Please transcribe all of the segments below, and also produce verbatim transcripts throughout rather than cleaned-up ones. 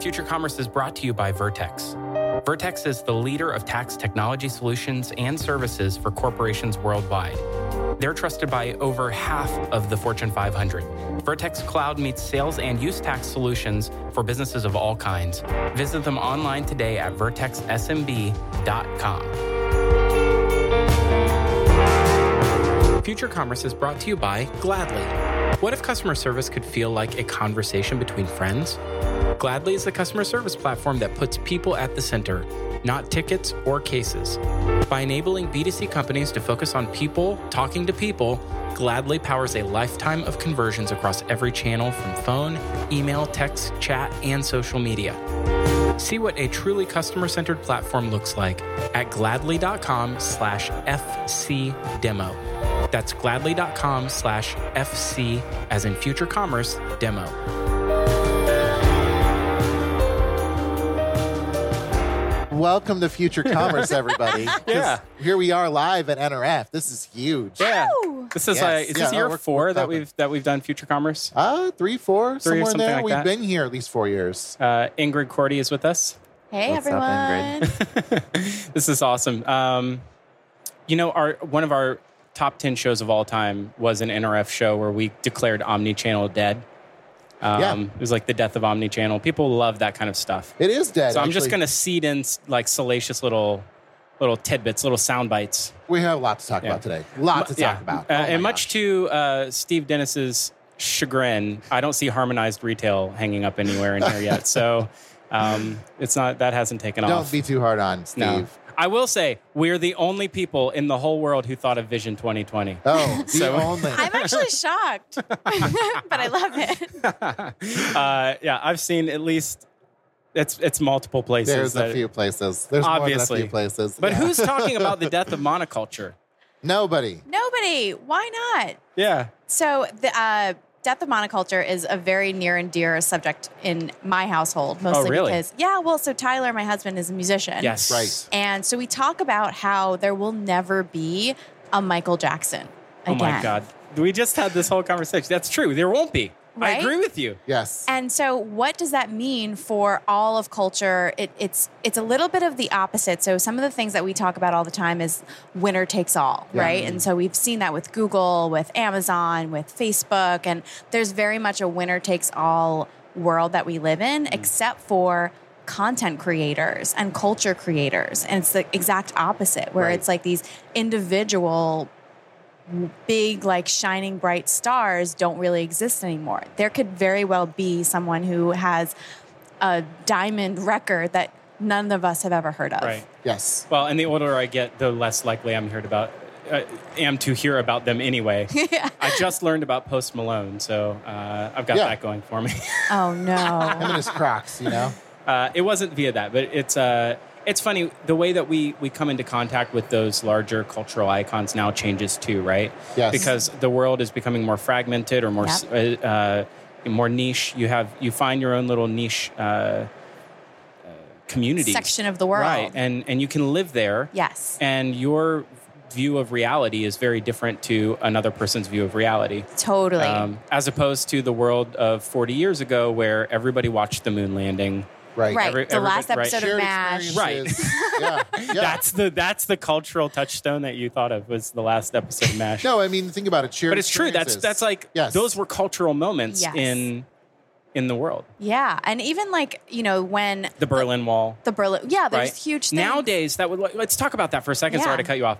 Future Commerce is brought to you by Vertex. Vertex is the leader of tax technology solutions and services for corporations worldwide. They're trusted by over half of the Fortune five hundred. Vertex Cloud meets sales and use tax solutions for businesses of all kinds. Visit them online today at vertex s m b dot com. Future Commerce is brought to you by Gladly. What if customer service could feel like a conversation between friends? Gladly is the customer service platform that puts people at the center, not tickets or cases. By enabling B two C companies to focus on people talking to people, Gladly powers a lifetime of conversions across every channel from phone, email, text, chat, and social media. See what a truly customer-centered platform looks like at gladly.com slash FC demo. That's gladly.com slash FC as in Future Commerce demo. Welcome to Future Commerce, everybody. Yeah. Here we are live at N R F. This is huge. Yeah. This is Yes. like, is Yeah, this no, year we're- four we're that pumping. we've that we've done Future Commerce? Uh, three, four, Three or somewhere in something there. like We've that. been here at least four years. Uh, Ingrid Cordy is with us. Hey, What's up, everyone. Ingrid? This is awesome. Um, you know, our one of our top ten shows of all time was an N R F show where we declared Omnichannel dead. Um, Yeah. It was like the death of Omnichannel. People love that kind of stuff. It is dead. So I'm just actually. going to seed in like salacious little little tidbits, little sound bites. We have a lot to talk Yeah. about today. A lot to talk Yeah. about. Uh, Oh my and much gosh. to uh, Steve Dennis's chagrin, I don't see harmonized retail hanging up anywhere in here yet. So um, it's not that hasn't taken Don't off. be too hard on Steve. No. I will say we're the only people in the whole world who thought of Vision twenty twenty. Oh, the So- only. I'm actually shocked, but I love it. uh, yeah, I've seen at least it's it's multiple places. There's that- a few places. There's more Obviously. than a few places. But Yeah. who's talking about the death of monoculture? Nobody. Nobody. Why not? Yeah. So the uh, death of monoculture is a very near and dear subject in my household, mostly Oh, really? because, yeah, well, so Tyler, my husband, is a musician. Yes. Right. And so we talk about how there will never be a Michael Jackson Oh again. my God. We just had this whole conversation. That's true. There won't be. I Right? agree with you. Yes. And so what does that mean for all of culture? It, it's it's a little bit of the opposite. So some of the things that we talk about all the time is winner takes all, Yeah. right? And so we've seen that with Google, with Amazon, with Facebook, and there's very much a winner takes all world that we live in, except for content creators and culture creators. And it's the exact opposite, where Right. it's like these individual big, like shining bright stars don't really exist anymore. There could very well be someone who has a diamond record that none of us have ever heard of. Right. Yes. Well, and the older I get, the less likely I'm heard about, uh, am to hear about them anyway. Yeah. I just learned about Post Malone, so uh, I've got Yeah. that going for me. Oh Him no. and his Crocs, you know? Uh, it wasn't via that, but it's uh, it's funny the way that we we come into contact with those larger cultural icons now changes too, right? Yes. Because the world is becoming more fragmented or more Yep. uh, uh, more niche. You have you find your own little niche uh, uh, communities, Section of the world. right? And and you can live there. Yes. And your view of reality is very different to another person's view of reality. Totally. Um, as opposed to the world of forty years ago where everybody watched the moon landing. Right. right. every- the last everybody- right. episode Shared of MASH. experiences. Yeah. Yeah. That's the that's the cultural touchstone that you thought of was the last episode of MASH. No, I mean, think about it. Shared but it's true. That's experiences. that's like Yes. those were cultural moments Yes. in in the world. Yeah. And even like, you know, when The Berlin Wall, the Berlin, yeah, there's right? huge things. Nowadays, that would let's talk about that for a second. Sorry Yeah. to cut you off.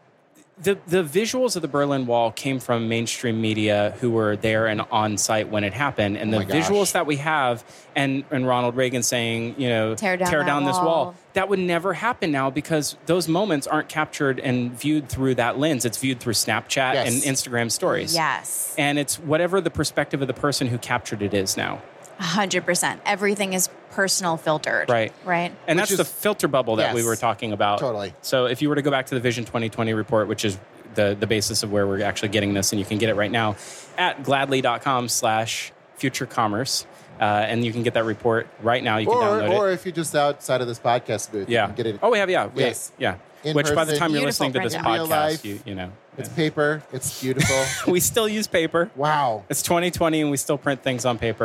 The the visuals of the Berlin Wall came from mainstream media who were there and on site when it happened, and Oh the my gosh. visuals that we have, and and Ronald Reagan saying, you know, Tear down that this wall. wall, that would never happen now because those moments aren't captured and viewed through that lens. It's viewed through Snapchat Yes. and Instagram stories. Yes. And it's whatever the perspective of the person who captured it is now. one hundred percent. Everything is personal filtered. Right. Right. And Which that's the is- filter bubble that we Yes. were talking about. Totally. So if you were to go back to the Vision twenty twenty report, which is the, the basis of where we're actually getting this, and you can get it right now at gladly.com slash future commerce. Uh, and you can get that report right now. You can Or, download or it. if you're just outside of this podcast booth, you Yeah. can get it. Oh, we have, yeah. We- Yes. Yeah. In Which by the person. time you're Beautiful listening to this print out. In real life. podcast, you, you know. It's yeah. paper. It's beautiful. We still use paper. Wow. It's twenty twenty and we still print things on paper.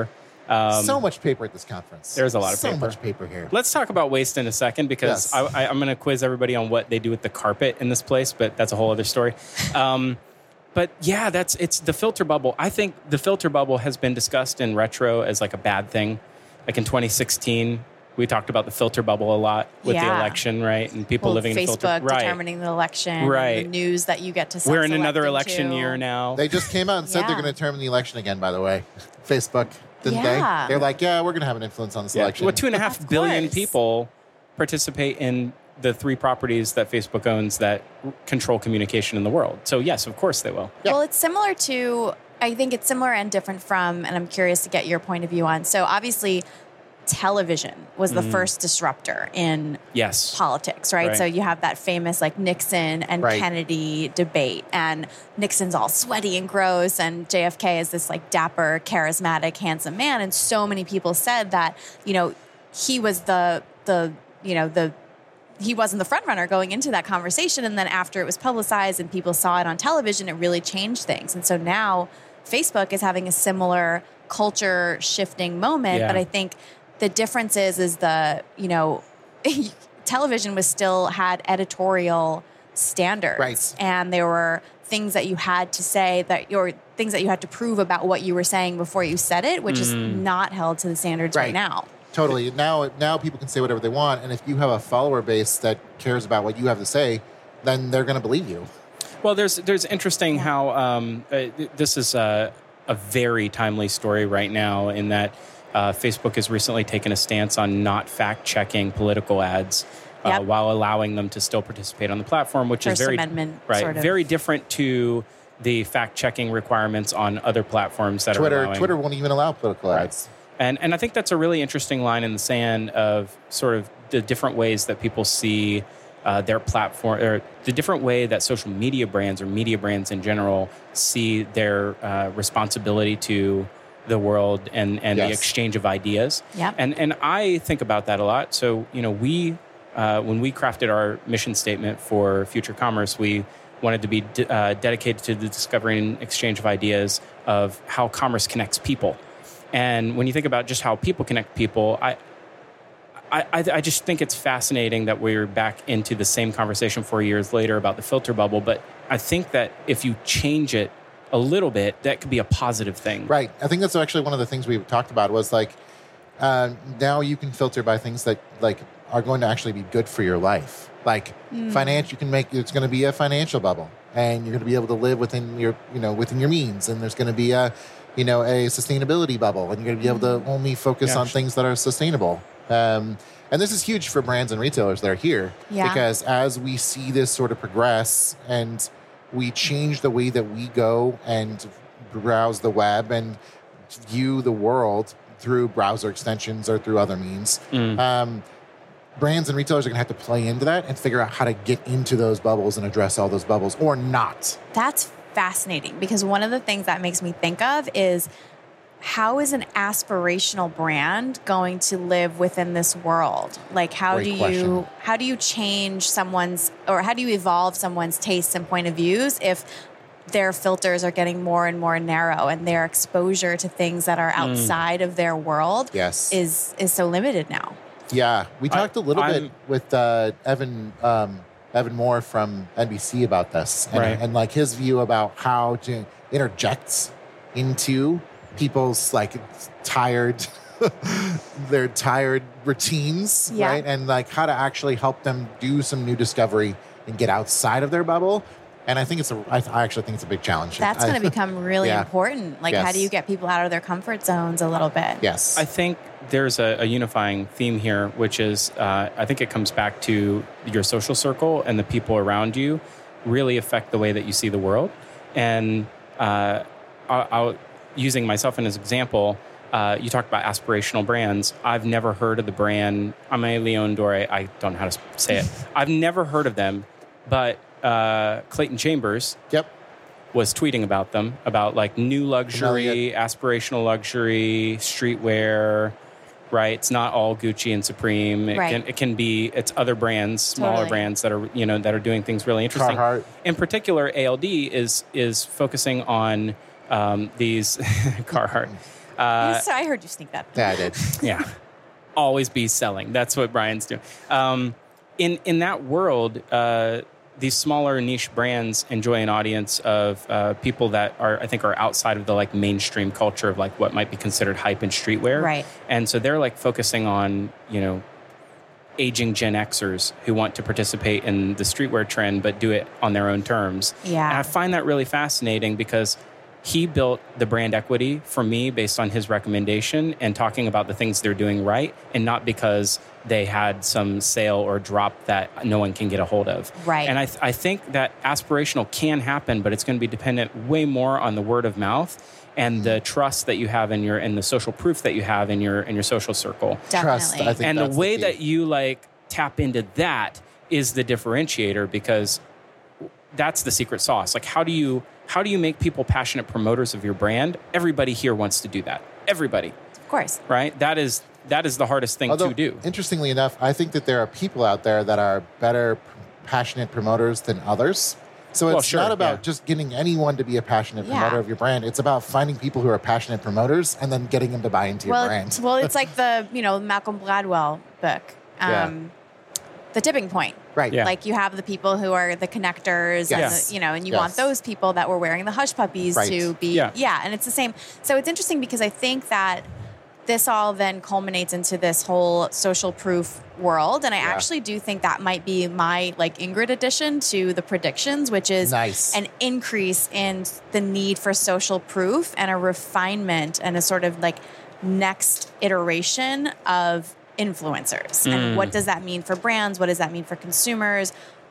Um, so much paper at this conference. There's a lot of so paper. So much paper here. Let's talk about waste in a second because Yes. I, I, I'm going to quiz everybody on what they do with the carpet in this place, but that's a whole other story. Um, but yeah, that's it's the filter bubble. I think the filter bubble has been discussed in retro as like a bad thing. Like in twenty sixteen, we talked about the filter bubble a lot with Yeah. the election, right? And people Well, living in Facebook filter. Right. determining the election, Right. and the news that you get to We're in another self-select election into. year now. They just came out and said Yeah. they're going to determine the election again, by the way. Facebook, didn't Yeah. they? They're like, yeah, we're going to have an influence on this Yeah. election. Well, two and a half Of billion course. people participate in the three properties that Facebook owns that control communication in the world. So yes, of course they will. Yeah. Well, it's similar to, I think it's similar and different from, and I'm curious to get your point of view on. So obviously, television was the first disruptor in Yes. politics, right? Right. So you have that famous like Nixon and Right. Kennedy debate, and Nixon's all sweaty and gross, and J F K is this like dapper, charismatic, handsome man. And so many people said that, you know, he was the the you know the he wasn't the front runner going into that conversation. And then after it was publicized and people saw it on television, it really changed things. And so now Facebook is having a similar culture shifting moment, Yeah. but I think the difference is, is the, you know, television was still had editorial standards. Right. And there were things that you had to say that your things that you had to prove about what you were saying before you said it, which is not held to the standards right, Right. now. Totally. Now, now people can say whatever they want, and if you have a follower base that cares about what you have to say, then they're going to believe you. Well, there's there's interesting how um, uh, th- this is a, a very timely story right now in that uh, Facebook has recently taken a stance on not fact checking political ads uh, Yep. while allowing them to still participate on the platform, which First is very Amendment right, sort of. very different to the fact checking requirements on other platforms that are Twitter, allowing. Twitter won't even allow political ads. And and I think that's a really interesting line in the sand of sort of the different ways that people see uh, their platform, or the different way that social media brands or media brands in general see their uh, responsibility to the world and, and the Yes. exchange of ideas. Yep. And and I think about that a lot. So, you know, we, uh, when we crafted our mission statement for Future Commerce, we wanted to be de- uh, dedicated to the discovery and exchange of ideas of how commerce connects people. And when you think about just how people connect people, I, I, I just think it's fascinating that we're back into the same conversation four years later about the filter bubble. But I think that if you change it a little bit, that could be a positive thing. Right. I think that's actually one of the things we talked about was like, uh, now you can filter by things that like are going to actually be good for your life. Like finance, you can make, it's going to be a financial bubble, and you're going to be able to live within your, you know, within your means. And there's going to be a, you know, a sustainability bubble, and you're going to be able to only focus Yeah. on things that are sustainable. Um, and this is huge for brands and retailers that are here, Yeah. because as we see this sort of progress and we change the way that we go and browse the web and view the world through browser extensions or through other means, um, brands and retailers are going to have to play into that and figure out how to get into those bubbles and address all those bubbles or not. That's fascinating, because one of the things that makes me think of is how is an aspirational brand going to live within this world? Like how Great do you question. how do you change someone's, or how do you evolve someone's tastes and point of views if their filters are getting more and more narrow and their exposure to things that are outside of their world Yes. is is so limited now? Yeah, we I- talked a little I'm- bit with uh, Evan um, Evan Moore from N B C about this, and, Right. and like his view about how to interject into people's like tired, their tired routines, Yeah. right? And like how to actually help them do some new discovery and get outside of their bubble. And I think it's a, I, I actually think it's a big challenge. That's I- going to become really Yeah. important. Like how Yes. do you get people out of their comfort zones a little bit? yes, I think there's a, a unifying theme here, which is uh, I think it comes back to your social circle and the people around you really affect the way that you see the world. And uh, I'll, I'll, using myself as an example, uh, you talked about aspirational brands. I've never heard of the brand Aimé Leon Dore. I don't know how to say it. I've never heard of them, but uh, Clayton Chambers yep. was tweeting about them, about like new luxury, aspirational luxury, streetwear, right? It's not all Gucci and Supreme. It Right. can it can be it's other brands, smaller Totally. brands that are, you know, that are doing things really interesting. Carhartt. In particular, A L D is is focusing on um, these Carhartt. Uh, so I heard you sneak that. Yeah, I did. yeah. Always be selling. That's what Brian's doing. Um, in, in that world, uh, these smaller niche brands enjoy an audience of uh, people that are, I think, are outside of the like mainstream culture of like what might be considered hype and streetwear. Right. And so they're like focusing on, you know, aging Gen Xers who want to participate in the streetwear trend, but do it on their own terms. Yeah. And I find that really fascinating because he built the brand equity for me based on his recommendation and talking about the things they're doing right, and not because they had some sale or drop that no one can get a hold of. Right. And I, th- I think that aspirational can happen, but it's going to be dependent way more on the word of mouth and the trust that you have in your, and the social proof that you have in your, in your social circle. Definitely. Trust, I think And the that's way key. that you like tap into that is the differentiator, because that's the secret sauce. Like, how do you how do you make people passionate promoters of your brand? Everybody here wants to do that. Everybody, Of course. right? That is that is the hardest thing Although, to do. interestingly enough, I think that there are people out there that are better p- passionate promoters than others. So it's Well, sure, not about yeah. just getting anyone to be a passionate Yeah. promoter of your brand. It's about finding people who are passionate promoters and then getting them to buy into your Well, brand. well, it's like the, you know, Malcolm Gladwell book, um, Yeah. The Tipping Point. Right. Yeah. Like you have the people who are the connectors, Yes. and the, you know, and you Yes. want those people that were wearing the hush puppies Right. to be, Yeah. yeah. And it's the same. So it's interesting because I think that this all then culminates into this whole social proof world, and I Yeah. actually do think that might be my like Ingrid addition to the predictions, which is Nice. an increase in the need for social proof and a refinement and a sort of like next iteration of influencers. And what does that mean for brands? What does that mean for consumers?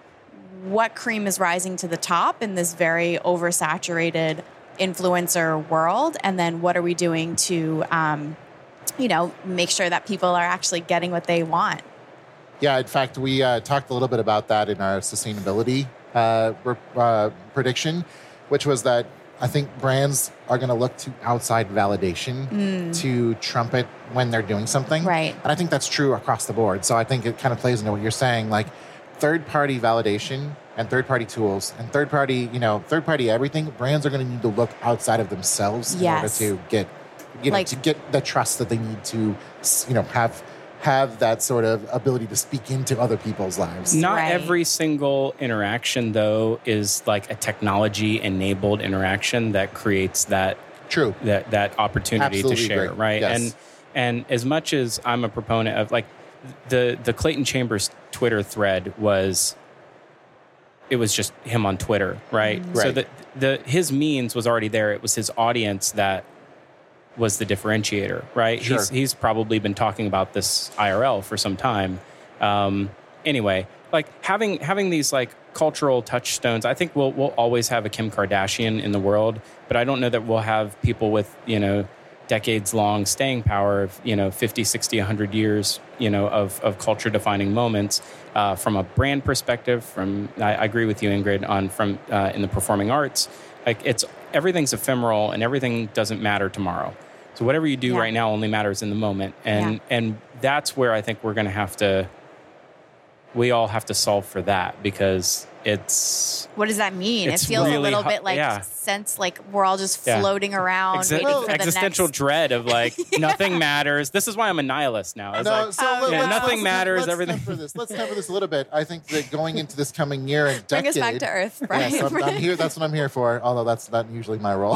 What cream is rising to the top in this very oversaturated influencer world? And then what are we doing to, um, you know, make sure that people are actually getting what they want? Yeah, in fact, we uh, talked a little bit about that in our sustainability uh, re- uh, prediction, which was that I think brands are going to look to outside validation to trumpet when they're doing something. Right. And I think that's true across the board. So I think it kind of plays into what you're saying, like third-party validation and third-party tools and third-party, you know, third-party everything. Brands are going to need to look outside of themselves Yes. in order to get, you know, Like- to get the trust that they need to, you know, have have that sort of ability to speak into other people's lives. Not Right. every single interaction, though, is like a technology-enabled interaction that creates that True. that that opportunity Absolutely to share, agree. right? Yes. And and as much as I'm a proponent of like the the Clayton Chambers Twitter thread was, it was just him on Twitter, right? So Right. the the his means was already there. It was his audience that was the differentiator, right? Sure. He's he's probably been talking about this I R L for some time. Um, anyway, like having having these like cultural touchstones, I think we'll we'll always have a Kim Kardashian in the world, but I don't know that we'll have people with, you know, decades long staying power of, you know, fifty, sixty, one hundred years, you know, of, of culture defining moments uh, from a brand perspective. From I, I agree with you, Ingrid, on from uh, in the performing arts, like it's everything's ephemeral and everything doesn't matter tomorrow. So whatever you do Yeah. right now only matters in the moment. And Yeah. and that's where I think we're going to have to, we all have to solve for that, because it's What does that mean? It's It feels really a little hu- bit like yeah. sense like we're all just Yeah. floating around ex- waiting for the existential next. dread of like nothing matters. This is why I'm a nihilist now. It's No, like, so Oh, let- yeah, let's- nothing let's- matters, Let's everything- temper this. Let's temper this a little bit. I think that going into this coming year and Bring decade, us back to earth, right? Yes, I'm, I'm here. That's what I'm here for. Although that's not usually my role.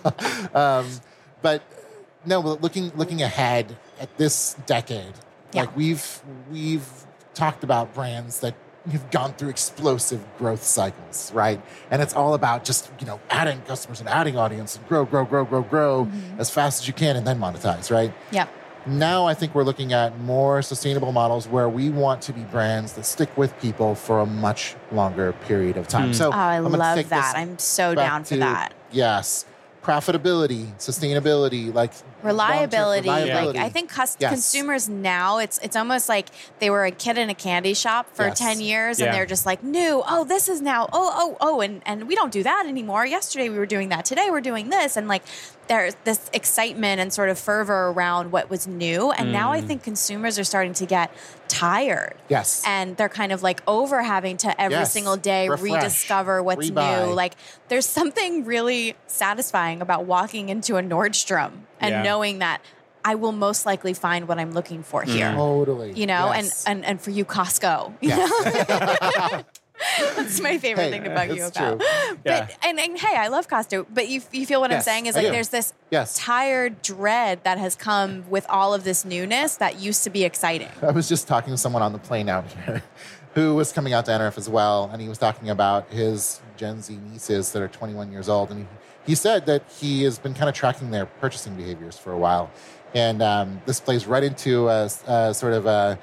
um, but no, but looking looking ahead at this decade, Yeah. like we've we've talked about brands that have gone through explosive growth cycles, right? And it's all about just, you know, adding customers and adding audience and grow, grow, grow, grow, grow Mm-hmm. as fast as you can and then monetize, right? Yep. Now I think we're looking at more sustainable models where we want to be brands that stick with people for a much longer period of time. So Oh, I I'm gonna love take that. this I'm so back down for to- that. Yes. Profitability, sustainability, like Reliability. long-term reliability. Like I think cus- Yes. consumers now, it's it's almost like they were a kid in a candy shop for Yes. ten years Yeah. and they're just like, new, oh, this is now, oh, oh, oh, and, and we don't do that anymore. Yesterday we were doing that. Today we're doing this. And like there's this excitement and sort of fervor around what was new. And now I Mm. think consumers are starting to get tired. Yes. And they're kind of like over having to every Yes. single day Refresh. rediscover what's Rebuy. new. Like there's something really satisfying terrifying about walking into a Nordstrom and Yeah. knowing that I will most likely find what I'm looking for here. Totally. You know, Yes. and, and and for you, Costco. You Yes. know? That's my favorite Hey, thing to bug you it's about. true. Yeah. But and, and hey, I love Costco, but you you feel what I'm Yes, saying is I like do. there's this Yes. tired dread that has come with all of this newness that used to be exciting. I was just talking to someone on the plane out here who was coming out to N R F as well, and he was talking about his Gen Z nieces that are twenty-one years old, and he, he said that he has been kind of tracking their purchasing behaviors for a while, and um, this plays right into a, a sort of a,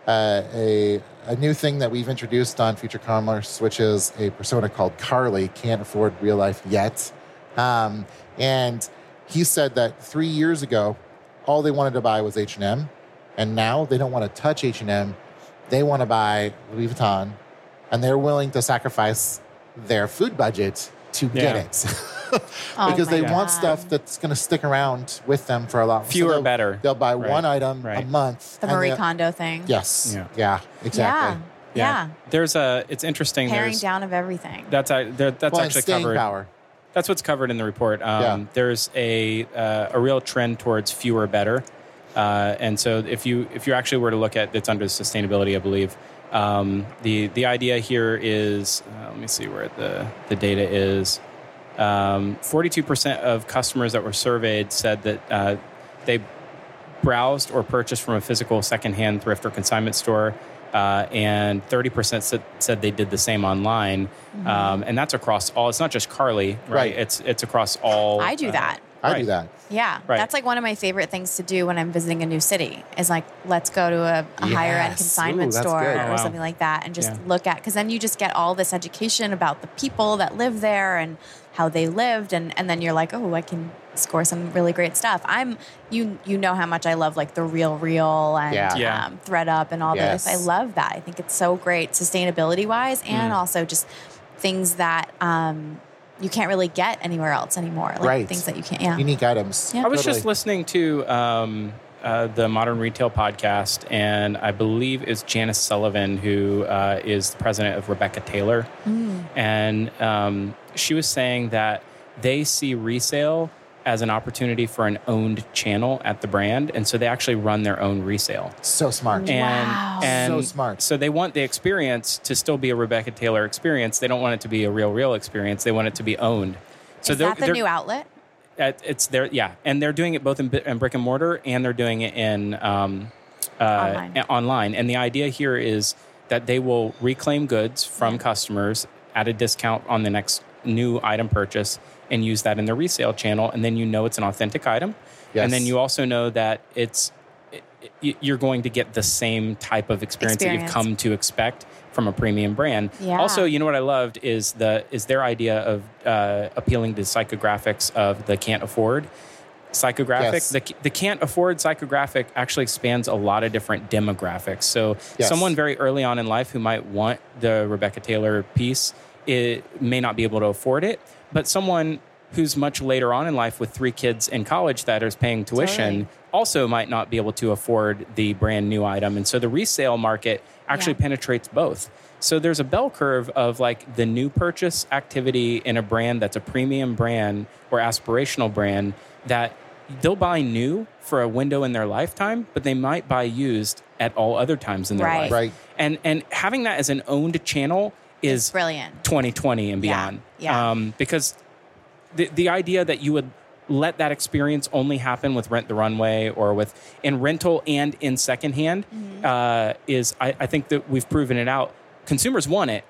a a a new thing that we've introduced on Future Commerce, which is a persona called Carly, can't afford real life yet, um, and he said that three years ago, all they wanted to buy was H and M, and now they don't want to touch H and M. They want to buy Louis Vuitton, and they're willing to sacrifice their food budget to get Yeah. it. Oh because my they want God. stuff that's going to stick around with them for a lot. Fewer, they'll, better. They'll buy Right. one item a Right. month. The and Marie they'll- Kondo thing. Yes. Yeah. Yeah. Exactly. Yeah. Yeah. There's a. It's interesting. Paring There's down of everything. that's a, there, that's Well, and actually staying covered. power. That's what's covered in the report. Um, Yeah. There's a uh, a real trend towards fewer, better, uh, and so if you if you actually were to look at it's under sustainability, I believe. Um, the the idea here is uh, let me see where the the data is. Um, forty-two percent of customers that were surveyed said that uh, they browsed or purchased from a physical secondhand thrift or consignment store. Uh, and thirty percent said, said they did the same online. Mm-hmm. Um, and that's across all. It's not just Carly, right? Right. It's it's across all. I do uh, that. I Right. do that. Yeah, Right. that's like one of my favorite things to do when I'm visiting a new city is like, let's go to a, a higher end Yes. consignment Ooh, that's store good. or Oh, wow. something like that and just Yeah. look at, because then you just get all this education about the people that live there and how they lived. And, and then you're like, oh, I can score some really great stuff. I'm, you, you know how much I love like the Real Real and Yeah. Yeah. Um, Thread Up and all Yes. this. I love that. I think it's so great sustainability wise and Mm. also just things that, um, you can't really get anywhere else anymore. Like Right. things that you can't, yeah. Unique items. Yeah. I was Totally. just listening to um, uh, the Modern Retail podcast, and I believe it's Janice Sullivan, who uh, is the president of Rebecca Taylor. Mm. And um, she was saying that they see resale as an opportunity for an owned channel at the brand. And so they actually run their own resale. So smart. And, Wow. and So smart. So they want the experience to still be a Rebecca Taylor experience. They don't want it to be a Real Real experience. They want it to be owned. So Is they're- that the they're- new outlet? Uh, it's there, yeah, and they're doing it both in, bi- in brick and mortar, and they're doing it in um, uh, Online. a- online. And the idea here is that they will reclaim goods from customers at a discount on the next new item purchase, and use that in the resale channel. And then you know it's an authentic item, Yes. and then you also know that it's it, it- you're going to get the same type of experience, that Experience. you've come to expect from a premium brand. Yeah. Also, you know what I loved is the is their idea of uh, appealing to psychographics of the can't afford psychographic. Yes. The the can't afford psychographic actually spans a lot of different demographics. So Yes. someone very early on in life who might want the Rebecca Taylor piece, it may not be able to afford it, but someone who's much later on in life with three kids in college that is paying tuition Totally. also might not be able to afford the brand new item. And so the resale market actually Yeah. penetrates both. So there's a bell curve of like the new purchase activity in a brand that's a premium brand or aspirational brand that they'll buy new for a window in their lifetime, but they might buy used at all other times in their Right. life. Right. And and having that as an owned channel is Brilliant. twenty twenty and Yeah. beyond. Yeah. Um, because the the idea that you would let that experience only happen with Rent the Runway or with in rental and in secondhand Mm-hmm. uh, is I, I think that we've proven it out. Consumers want it,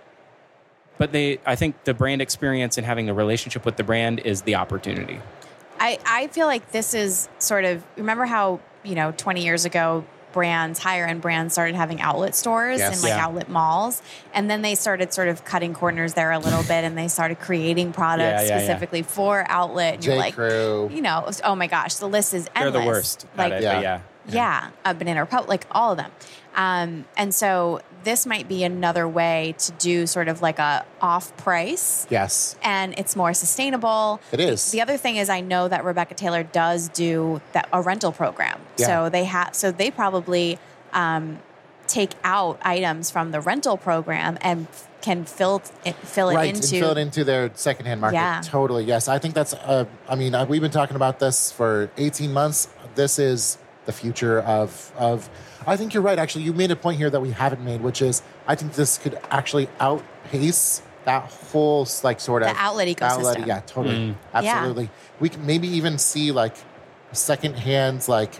but they I think the brand experience and having the relationship with the brand is the opportunity. I, I feel like this is sort of, remember how, you know, twenty years ago, brands, higher end brands started having outlet stores Yes. and like Yeah. outlet malls. And then they started sort of cutting corners there a little bit and they started creating products Yeah, yeah, yeah. specifically for outlet. And you're J. like, Crew. you know, oh my gosh, the list is They're endless. the worst Like, at it, Yeah. but yeah. yeah, a Banana Republic, like all of them. Um, and so this might be another way to do sort of like a off price, Yes. and it's more sustainable. It is. The other thing is, I know that Rebecca Taylor does do that a rental program. Yeah. So they have, so they probably um, take out items from the rental program and can fill it, fill it right, into. and fill it into their secondhand market. Yeah. Totally, yes. I think that's, uh, I mean, uh, we've been talking about this for eighteen months. This is the future of, of, I think you're right, actually. You made a point here that we haven't made, which is, I think this could actually outpace that whole, like, sort of. The outlet ecosystem. Outlet, yeah, totally. Mm. Absolutely. Yeah. We can maybe even see, like, secondhand, like,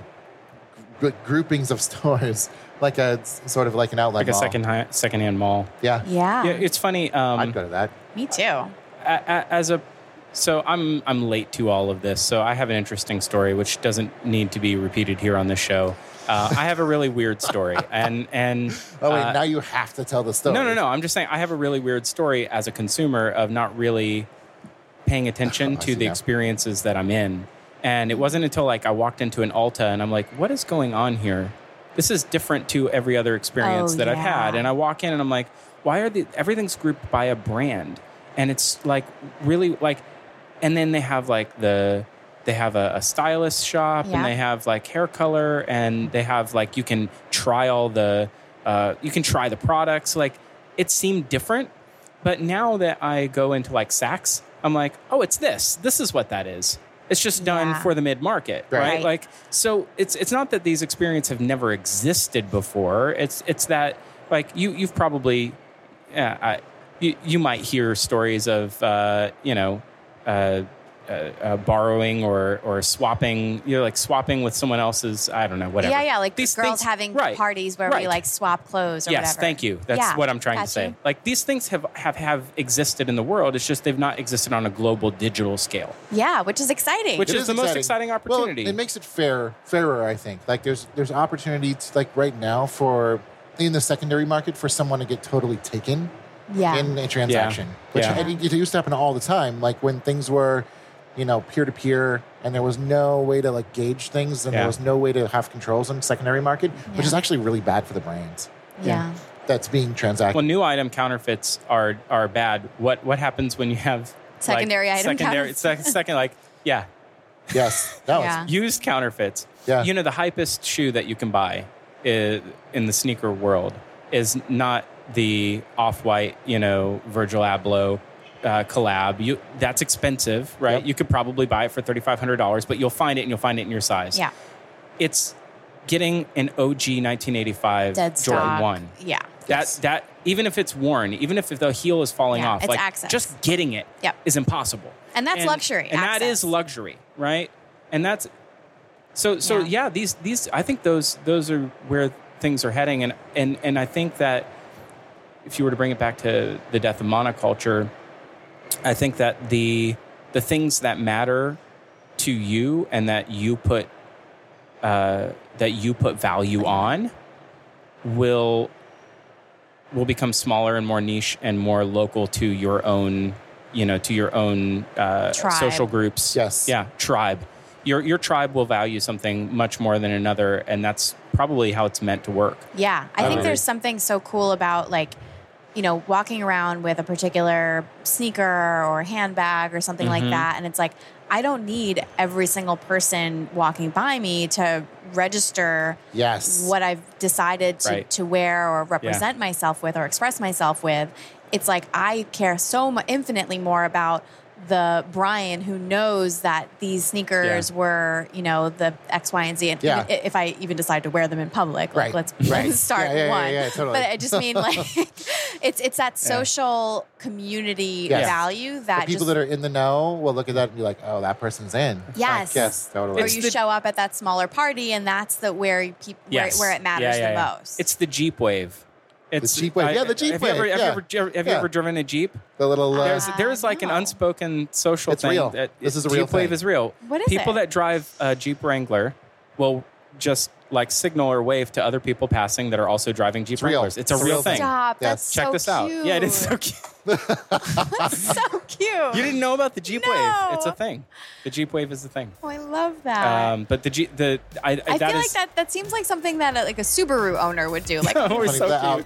gr- groupings of stores, like a, sort of like an outlet Like a mall. second hi- secondhand mall. Yeah. Yeah. Yeah, it's funny. Um, I'd go to that. Me too. a- a- as a so I'm I'm late to all of this, so I have an interesting story which doesn't need to be repeated here on this show. Uh, I have a really weird story, and and Oh, wait, uh, now you have to tell the story. no no no. I'm just saying I have a really weird story as a consumer of not really paying attention I to see the now. experiences that I'm in, and it wasn't until like I walked into an Ulta and I'm like, what is going on here? This is different to every other experience Oh, that I've had, yeah. and I walk in and I'm like, why are the everything's grouped by a brand, and it's like really like. And then they have like the, they have a, a stylist shop Yeah. and they have like hair color and they have like, you can try all the, uh, you can try the products. Like it seemed different, but now that I go into like Saks, I'm like, oh, it's this, this is what that is. It's just done Yeah. for the mid-market, right? Right. Like, so it's, it's not that these experiences have never existed before. It's, it's that like you, you've probably, yeah, I, you, you might hear stories of, uh, you know, Uh, uh, uh, borrowing or or swapping, you know, like swapping with someone else's, I don't know, whatever. Yeah, yeah, like These girls things- having right, parties where right. we like swap clothes or yes, whatever. thank you. That's Yeah, what I'm trying to got say. you. Like these things have, have have existed in the world. It's just they've not existed on a global digital scale, Yeah, which is exciting. which It is, is the most exciting opportunity. Well, it makes it fair, fairer, I think. Like there's there's opportunity to, like right now for in the secondary market for someone to get totally taken yeah. in a transaction, Yeah. which Yeah. I think it used to happen all the time. Like when things were, you know, peer to peer, and there was no way to like gauge things, and Yeah. there was no way to have controls in the secondary market, which Yeah. is actually really bad for the brands. Yeah. That's being transacted. Well, new item counterfeits are are bad. What what happens when you have Secondary like, item secondary counterfeits. sec, second like yeah yes, no, Yeah. it's, used counterfeits. Yeah. You know, the hypest shoe that you can buy is, in the sneaker world is not the Off-White, you know, Virgil Abloh uh, collab. You that's expensive, right? Yep. You could probably buy it for thirty-five hundred dollars, but you'll find it and you'll find it in your size. Yeah. It's getting an O G nineteen eighty-five Dead Jordan stock. one. Yeah. That that even if it's worn, even if the heel is falling Yeah, off, it's like access. just getting it is Yep. impossible. And that's luxury, And that is access. luxury, right? And that's so so Yeah. yeah, these these I think those those are where things are heading, and and and I think that if you were to bring it back to the death of monoculture, I think that the the things that matter to you and that you put uh, that you put value on will will become smaller and more niche and more local to your own, you know, to your own uh, Tribe. social groups. Yes. Yeah, tribe. Your your tribe will value something much more than another, and that's probably how it's meant to work. Yeah. I think Um, there's something so cool about like, you know, walking around with a particular sneaker or handbag or something Mm-hmm. like that. And it's like, I don't need every single person walking by me to register yes. what I've decided to, Right. to wear or represent myself with or express myself with. It's like I care so much, infinitely more about the Brian who knows that these sneakers Yeah. were, you know, the X, Y, and Z. And Yeah. even, if I even decide to wear them in public, like Right. let's, Right. let's start Yeah, yeah, yeah, one. yeah, totally. But I just mean like it's it's that social community Yes. value The that people just, that are in the know will look at that and be like, "Oh, that person's in." Yes. Like, yes, totally. or It's you the- show up at that smaller party and that's the where people Yes. where, where it matters Yeah, yeah, the yeah. most. It's the Jeep Wave. It's, Jeep Wave. Yeah, the Jeep have you ever, Wave. Have, Yeah. you ever, have you Yeah. ever driven a Jeep? the little. Uh, There's there's like an no. unspoken social It's thing. real. That This is a Jeep real Wave thing. is real. What is People it? that drive a Jeep Wrangler will just like signal or wave to other people passing that are also driving Jeep It's real. Wranglers. It's a It's a real real thing. thing. Stop. Yes. That's Check so this out. cute. Yeah, it is so cute. That's so cute. You didn't know about the Jeep No. Wave? It's a thing. The Jeep Wave is a thing. Oh, I love that. Um, but the Jeep, the I, I that feel like is- that that seems like something that uh, like a Subaru owner would do. Like, Oh, we're Funny so that cute. out.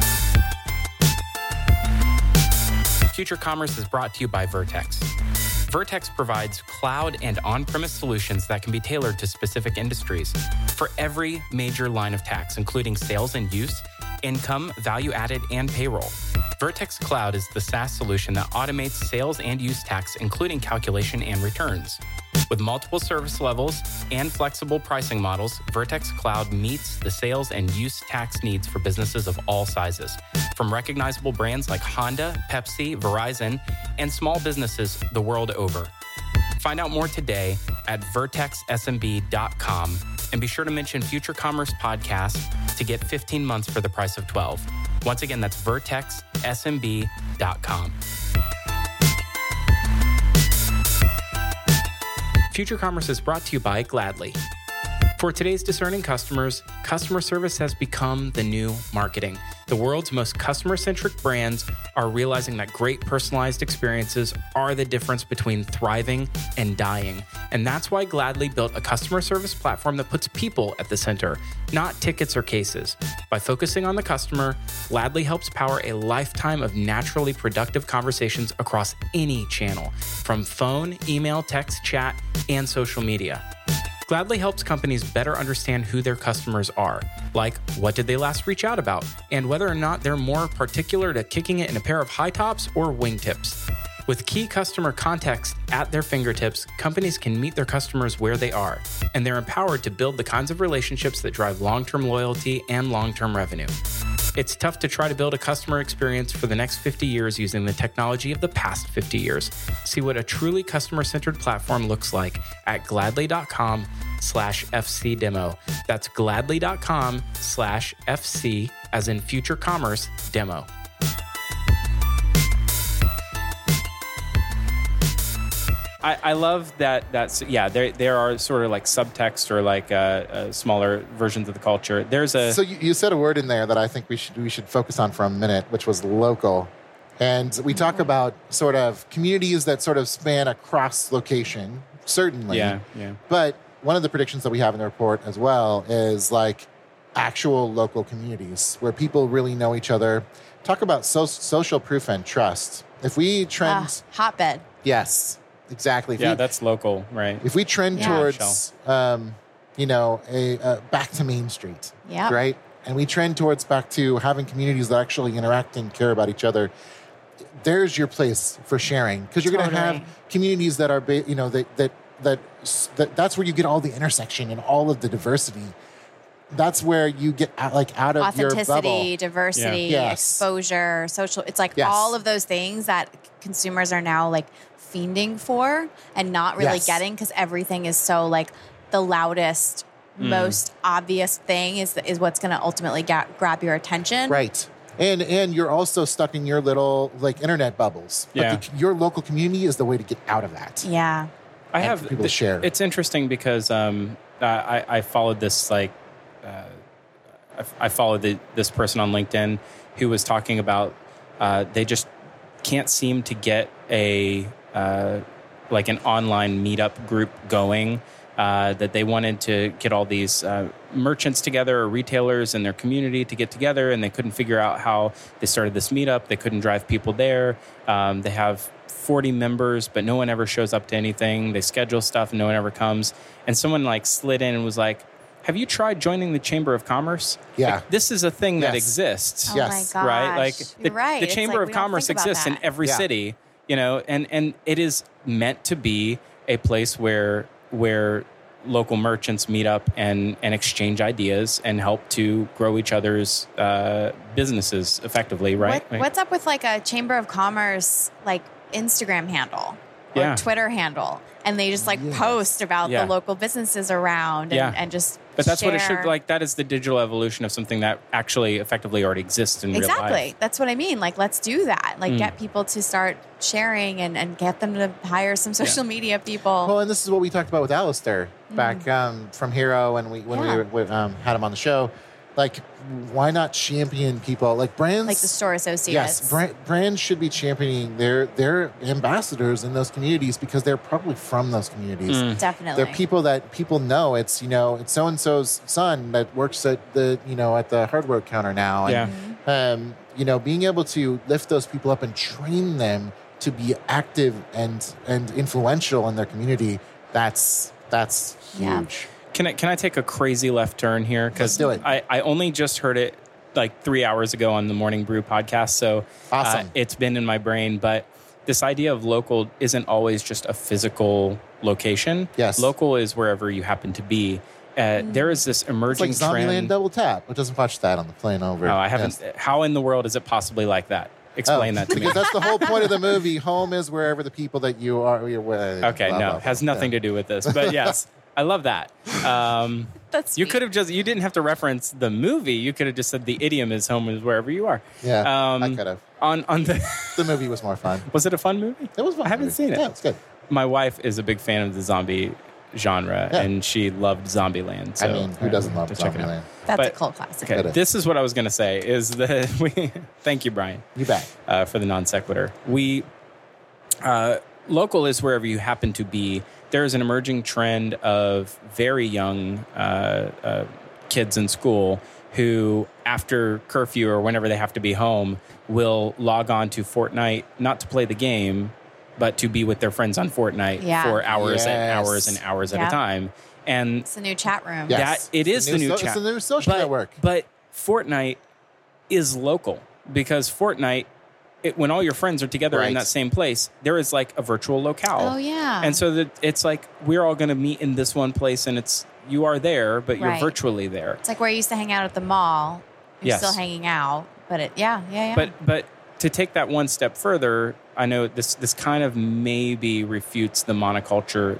Future Commerce is brought to you by Vertex. Vertex provides cloud and on-premise solutions that can be tailored to specific industries for every major line of tax, including sales and use, income, value-added, and payroll. Vertex Cloud is the SaaS solution that automates sales and use tax, including calculation and returns. With multiple service levels and flexible pricing models, Vertex Cloud meets the sales and use tax needs for businesses of all sizes, from recognizable brands like Honda, Pepsi, Verizon, and small businesses the world over. Find out more today at vertex s m b dot com and be sure to mention Future Commerce Podcast to get fifteen months for the price of twelve. Once again, that's vertex s m b dot com. Future Commerce is brought to you by Gladly. For today's discerning customers, customer service has become the new marketing. The world's most customer-centric brands are realizing that great personalized experiences are the difference between thriving and dying. And that's why Gladly built a customer service platform that puts people at the center, not tickets or cases. By focusing on the customer, Gladly helps power a lifetime of naturally productive conversations across any channel, from phone, email, text, chat, and social media. Gladly helps companies better understand who their customers are, like what did they last reach out about, and whether or not they're more particular to kicking it in a pair of high tops or wingtips. With key customer context at their fingertips, companies can meet their customers where they are, and they're empowered to build the kinds of relationships that drive long-term loyalty and long-term revenue. It's tough to try to build a customer experience for the next fifty years using the technology of the past fifty years. See what a truly customer-centered platform looks like at gladly.com slash FC demo. That's gladly.com slash FC as in Future Commerce demo. I, I love that. That's yeah. There there are sort of like subtext or like uh, uh, smaller versions of the culture. There's a So you, you said a word in there that I think we should we should focus on for a minute, which was local. And we talk about sort of communities that sort of span across location, certainly. yeah yeah. But one of the predictions that we have in the report as well is like actual local communities where people really know each other. Talk about so, social proof and trust. If we trend, Ah, hotbed. yes, exactly. If Yeah, we, that's local, right? if we trend Yeah. towards, um, you know, a uh, back to Main Street, Yep. right? And we trend towards back to having communities that actually interact and care about each other. There's your place for sharing because you're going to Totally. have communities that are, ba- you know, that that that that that's where you get all the intersection and all of the diversity. That's where you get out, like out of your bubble. Authenticity, diversity, Yeah. Yes. exposure, social. It's like Yes. all of those things that consumers are now like fiending for and not really Yes. getting because everything is so like the loudest, most obvious thing is is what's going to ultimately ga- grab your attention. Right. And and you're also stuck in your little like internet bubbles. But Yeah. the, your local community is the way to get out of that. Yeah. I And have for people to share. It's interesting because um, I, I followed this like uh, I, I followed the, this person on LinkedIn who was talking about uh, they just can't seem to get a uh, like an online meetup group going. Uh, that they wanted to get all these uh, merchants together or retailers in their community to get together, and they couldn't figure out how they started this meetup. They couldn't drive people there. Um, they have forty members, but no one ever shows up to anything. They schedule stuff, and no one ever comes. And someone like slid in and was like, "Have you tried joining the Chamber of Commerce? Yeah. Like, this is a thing that Yes. exists." Oh Yes. my gosh. Right? Like the, You're right. the It's Chamber like of we don't Commerce think about exists in that. every Yeah. city, you know, and, and it is meant to be a place where where local merchants meet up and, and exchange ideas and help to grow each other's uh, businesses effectively, right? What, Like, what's up with like a Chamber of Commerce like Instagram handle or Yeah. Twitter handle? And they just like Yes. post about Yeah. the local businesses around and, Yeah. and just but that's what it should share. like. That is the digital evolution of something that actually effectively already exists in real Exactly. life. That's what I mean. Like, let's do that. Like, Mm. get people to start sharing and, and get them to hire some social media people. Well, and this is what we talked about with Alistair back um, from Hero, and we when Mm. Yeah. we were, um, had him on the show. Like, why not champion people like brands? like the store associates. Yes, brand, brands should be championing their their ambassadors in those communities because they're probably from those communities. Mm. Definitely. They're people that people know. It's you know it's so and so's son that works at the you know at the hardware counter now. Yeah. And, um, you know, being able to lift those people up and train them to be active and and influential in their community, that's that's Yeah. huge. Can I can I take a crazy left turn here? Because Let's do it. I, I only just heard it like three hours ago on the Morning Brew podcast, so Awesome. uh, it's been in my brain. But this idea of local isn't always just a physical location. Yes. Local is wherever you happen to be. Uh, there is this It's emerging like Zombieland trend. Double Tap. But doesn't watch that on the plane over. Oh, I haven't. Yes. How in the world is it possibly like that? Explain Oh, that to me. Because that's the whole point of the movie. Home is wherever the people that you are. You're with. Okay, blah, no, blah, has blah. nothing to do with this. But yes, I love that. Um, That's you sweet. could have just, you didn't have to reference the movie. You could have just said the idiom is home is wherever you are. Yeah, Um, I could have. On, on the, The movie was more fun. was it a fun movie? It was fun. I haven't movie. seen it. Yeah, it's good. My wife is a big fan of the zombie genre, Yeah. and she loved Zombieland. So I mean, who doesn't love to check it out. Zombieland? That's but- a cult classic. Okay, It is. this is what I was going to say is that we, thank you, Brian. You bet. uh, for the non sequitur. We uh, local is wherever you happen to be. There is an emerging trend of very young uh, uh, kids in school who, after curfew or whenever they have to be home, will log on to Fortnite not to play the game, but to be with their friends on Fortnite Yeah. for hours and Yes. hours and hours at Yeah. a time. And It's a new chat room. Yeah. that Yes. it It's is the the new new so- chat. it's the new social but, network. But Fortnite is local because Fortnite, it, when all your friends are together in Right. that same place, there is like a virtual locale. Oh, yeah. And so that it's like we're all going to meet in this one place, and it's you are there, but you're Right. virtually there. It's like where you used to hang out at the mall. You're Yes. still hanging out. But it, yeah, yeah, yeah. But but to take that one step further, I know this this kind of maybe refutes the monoculture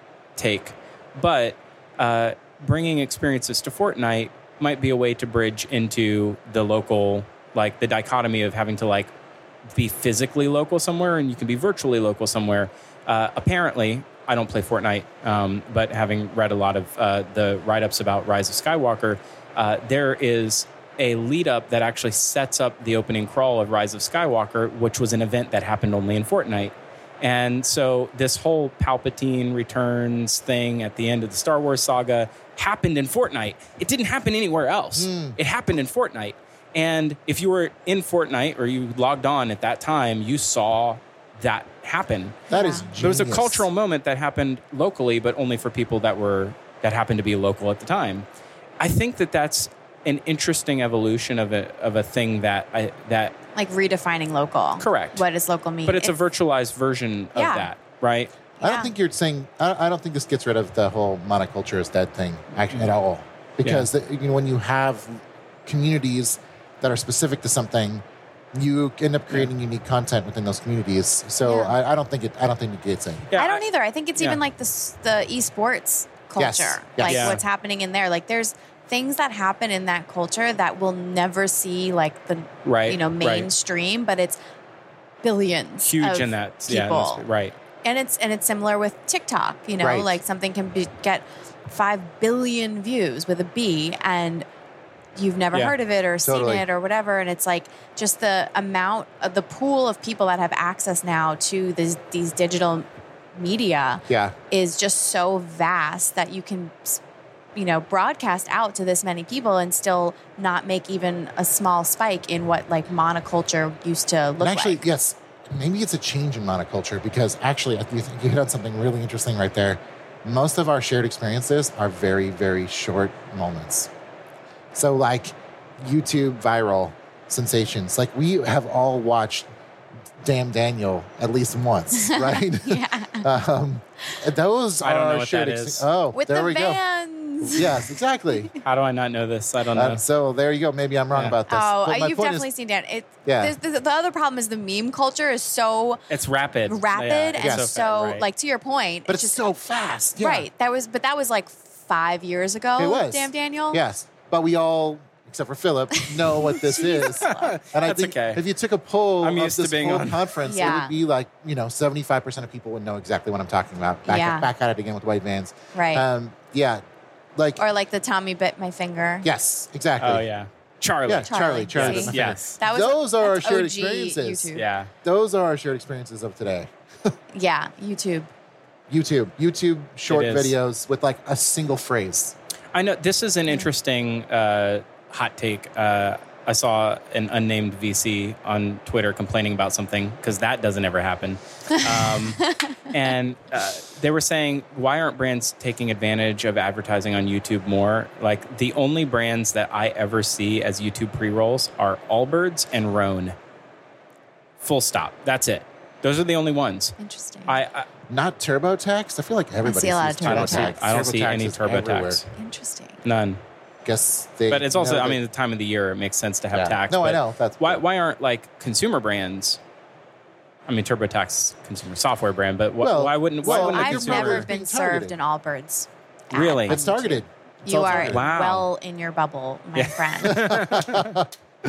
take, but uh, bringing experiences to Fortnite might be a way to bridge into the local, like the dichotomy of having to like be physically local somewhere and you can be virtually local somewhere. Uh, apparently, I don't play Fortnite, um, but having read a lot of uh, the write-ups about Rise of Skywalker, uh, there is a lead up that actually sets up the opening crawl of Rise of Skywalker, which was an event that happened only in Fortnite. And so this whole Palpatine returns thing at the end of the Star Wars saga happened in Fortnite. It didn't happen anywhere else. Mm. It happened in Fortnite. And if you were in Fortnite or you logged on at that time, you saw that happen. That Yeah. is genius. There was a cultural moment that happened locally, but only for people that were that happened to be local at the time. I think that that's an interesting evolution of a of a thing that I, that like redefining local. Correct. What does local mean? but it's a virtualized version of Yeah. that, right? I don't Yeah. think you're saying. I I don't think this gets rid of the whole monoculture is dead thing actually, at all. Because the, you know, when you have communities that are specific to something, you end up creating unique content within those communities. So Yeah. I, I don't think it. I don't think it gets in. Yeah, I don't either. I think it's yeah. even like the s- the esports culture, Yes. Yes. like Yeah. what's happening in there. Like there's things that happen in that culture that we'll never see like the Right, you know right. mainstream, but it's billions Huge of in that, yeah, in people. this- right? And it's and it's similar with TikTok. You know, Right. like something can be, get five billion views with a B, and you've never Yeah. heard of it or Totally. seen it or whatever. And it's like just the amount of the pool of people that have access now to these these digital media Yeah. is just so vast that you can, you know, broadcast out to this many people and still not make even a small spike in what like monoculture used to look And actually, like. yes, maybe it's a change in monoculture because actually, I think you hit on something really interesting right there. Most of our shared experiences are very, very short moments. So, like YouTube viral sensations, like we have all watched Damn Daniel at least once, right? Yeah. um, those I don't are know what shared that ex- is. Oh, With there the we vans. go. Yes, exactly. How do I not know this? I don't know. Um, so there you go. Maybe I'm wrong Yeah. about this. Oh, But uh, my you've point definitely is, seen Dan. It, Yeah. there's- The, the other problem is the meme culture is so it's rapid, rapid Yeah, and it's so, fa- right. like to your point. but it's just so fast. Yeah. right. That was, but that was like five years ago. It was. Damn Daniel. Yes, but we all, except for Philip, know what this is. And I That's think okay. if you took a poll I'm of used to this being whole on- conference, it Yeah. would be like, you know, seventy-five percent of people would know exactly what I'm talking about. Back, Yeah. back at it again with white vans. Right. Um, yeah. Like, Or like the Tommy bit my finger. yes, exactly. Oh yeah, Charlie. Yeah, Charlie. Charlie. See? bit my Yes. That was Those are our that's shared O G experiences. YouTube. Yeah. Those are our shared experiences of today. Yeah, YouTube. YouTube. YouTube short It is. videos with like a single phrase. I know this is an interesting uh, hot take. Uh, I saw an unnamed V C on Twitter complaining about something because that doesn't ever happen. Um, and uh, they were saying, why aren't brands taking advantage of advertising on YouTube more? Like the only brands that I ever see as YouTube pre-rolls are Allbirds and Rhone. Full stop. That's it. Those are the only ones. Interesting. I, I Not TurboTax. I feel like everybody see a lot sees of I don't see. TurboTax. I don't see TurboTax any is everywhere. TurboTax. Interesting. None. Guess they. But it's also, know I that- mean, the time of the year, it makes sense to have Yeah. tax. No, I but know. That's why. Why aren't like consumer brands? I mean, TurboTax is a consumer software brand, but wh- Well, why wouldn't? Why well, wouldn't a I've consumer? never It's being been served targeted. an Allbirds. ad Really? on It's targeted. YouTube. It's You all are targeted. Wow. well in your bubble, my Yeah. friend.